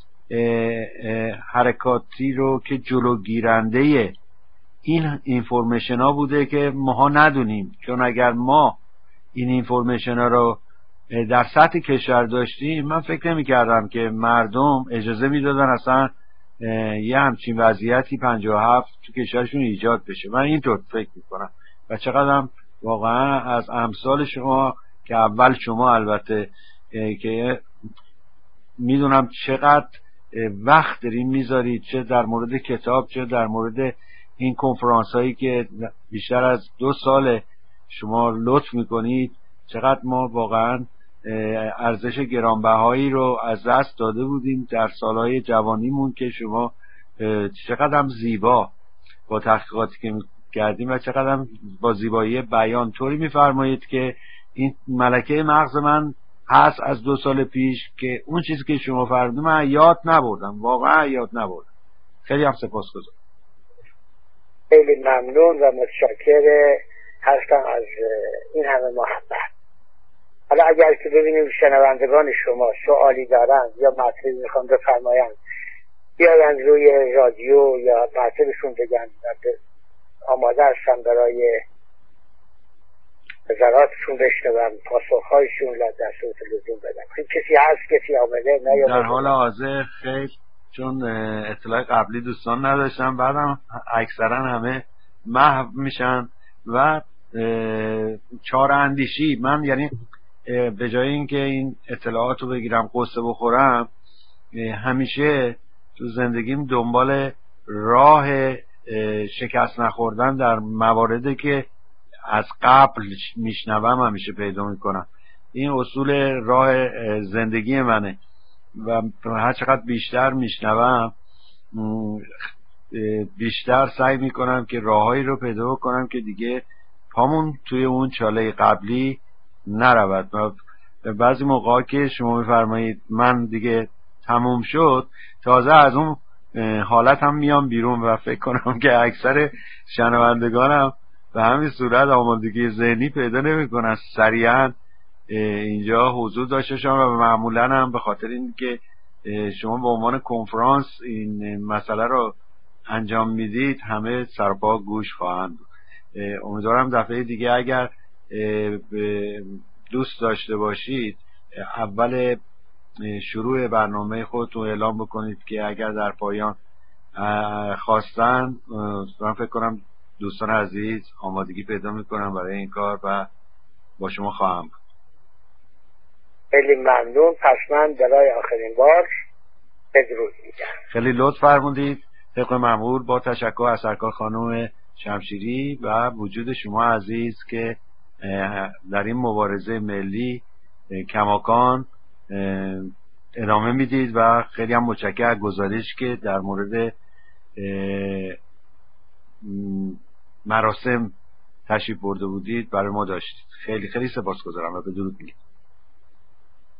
حرکاتی رو که جلوگیرنده این اینفورمیشن ها بوده که ماها ندونیم، چون اگر ما این اینفورمیشن ها رو در سطح کشور داشتیم من فکر نمی کردم که مردم اجازه میدادن اصلا یه همچین وضعیتی 57 تو کشورشون ایجاد بشه. من اینطور فکر میکنم و چقدرم واقعا از امثال شما که اول شما البته که میدونم چقدر وقت دارین میذارید، چه در مورد کتاب چه در مورد این کنفرانس هایی که بیشتر از 2 سال شما لطف میکنید، چقدر ما واقعا ارزش گرانبهایی رو از دست داده بودیم در سالهای جوانیمون که شما چقدر هم زیبا با تحقیقاتی که کردیم و چقدر هم با زیبایی بیان طوری میفرمایید که این ملکه مغز من هست از 2 سال پیش که اون چیزی که شما فرمودید من یاد نبردم، واقعا یاد نبردم. خیلی هم سپاسگزارم. خیلی ممنون و متشکر هستم از این همه محبت. حالا اگر که ببینیم شنوندگان شما سوالی دارند یا مطلبی میخوان بفرمایند بیاین روی رادیو یا مطلبشون بگن، آماده هستم برای نظراتشون بشنوم، پاسخهایشون را در صورت لزوم بدم. کسی هست کسی آمده نه؟ در حال حاضر خیر، چون اطلاع قبلی دوستان نداشتم، بعدم اکثرا همه محو میشن و چاره اندیشی. من یعنی به جای اینکه این اطلاعات رو بگیرم قصه بخورم، همیشه تو زندگیم دنبال راه شکست نخوردن در مواردی که از قبل میشنوم همیشه پیدا میکنم. این اصول راه زندگی منه و هر چقدر بیشتر میشنوم بیشتر سعی میکنم که راههایی رو پیدا کنم که دیگه پامون توی اون چاله قبلی نرود. بعضی موقعا که شما میفرمایید من دیگه تموم شد، تازه از اون حالت هم میام بیرون و فکر کنم که اکثر شنوندگانم به همین صورت آمادگی ذهنی پیدا نمیکنن سریعا اینجا حضور داشته شما، و معمولا هم به خاطر این که شما به عنوان کنفرانس این مسئله رو انجام میدید همه سرپا گوش خواهند بود. امیدوارم دفعه دیگه اگر دوست داشته باشید اول شروع برنامه خودتون اعلام بکنید که اگر در پایان خواستن، من فکر کنم دوستان عزیز آمادگی پیدا میکنم برای این کار و با شما خواهم بود. خیلی ممنون. پس من برای آخرین بار بدرود میگم. خیلی لطف فرمودید. طبق معمول با تشکر از سرکار خانم شمشیری و وجود شما عزیز که در این مبارزه ملی کماکان ادامه میدید و خیلی هم متشکرم از گزارش که در مورد مراسم تشریف برده بودید برای ما داشتید. خیلی خیلی سپاسگزارم و بدرود میگم.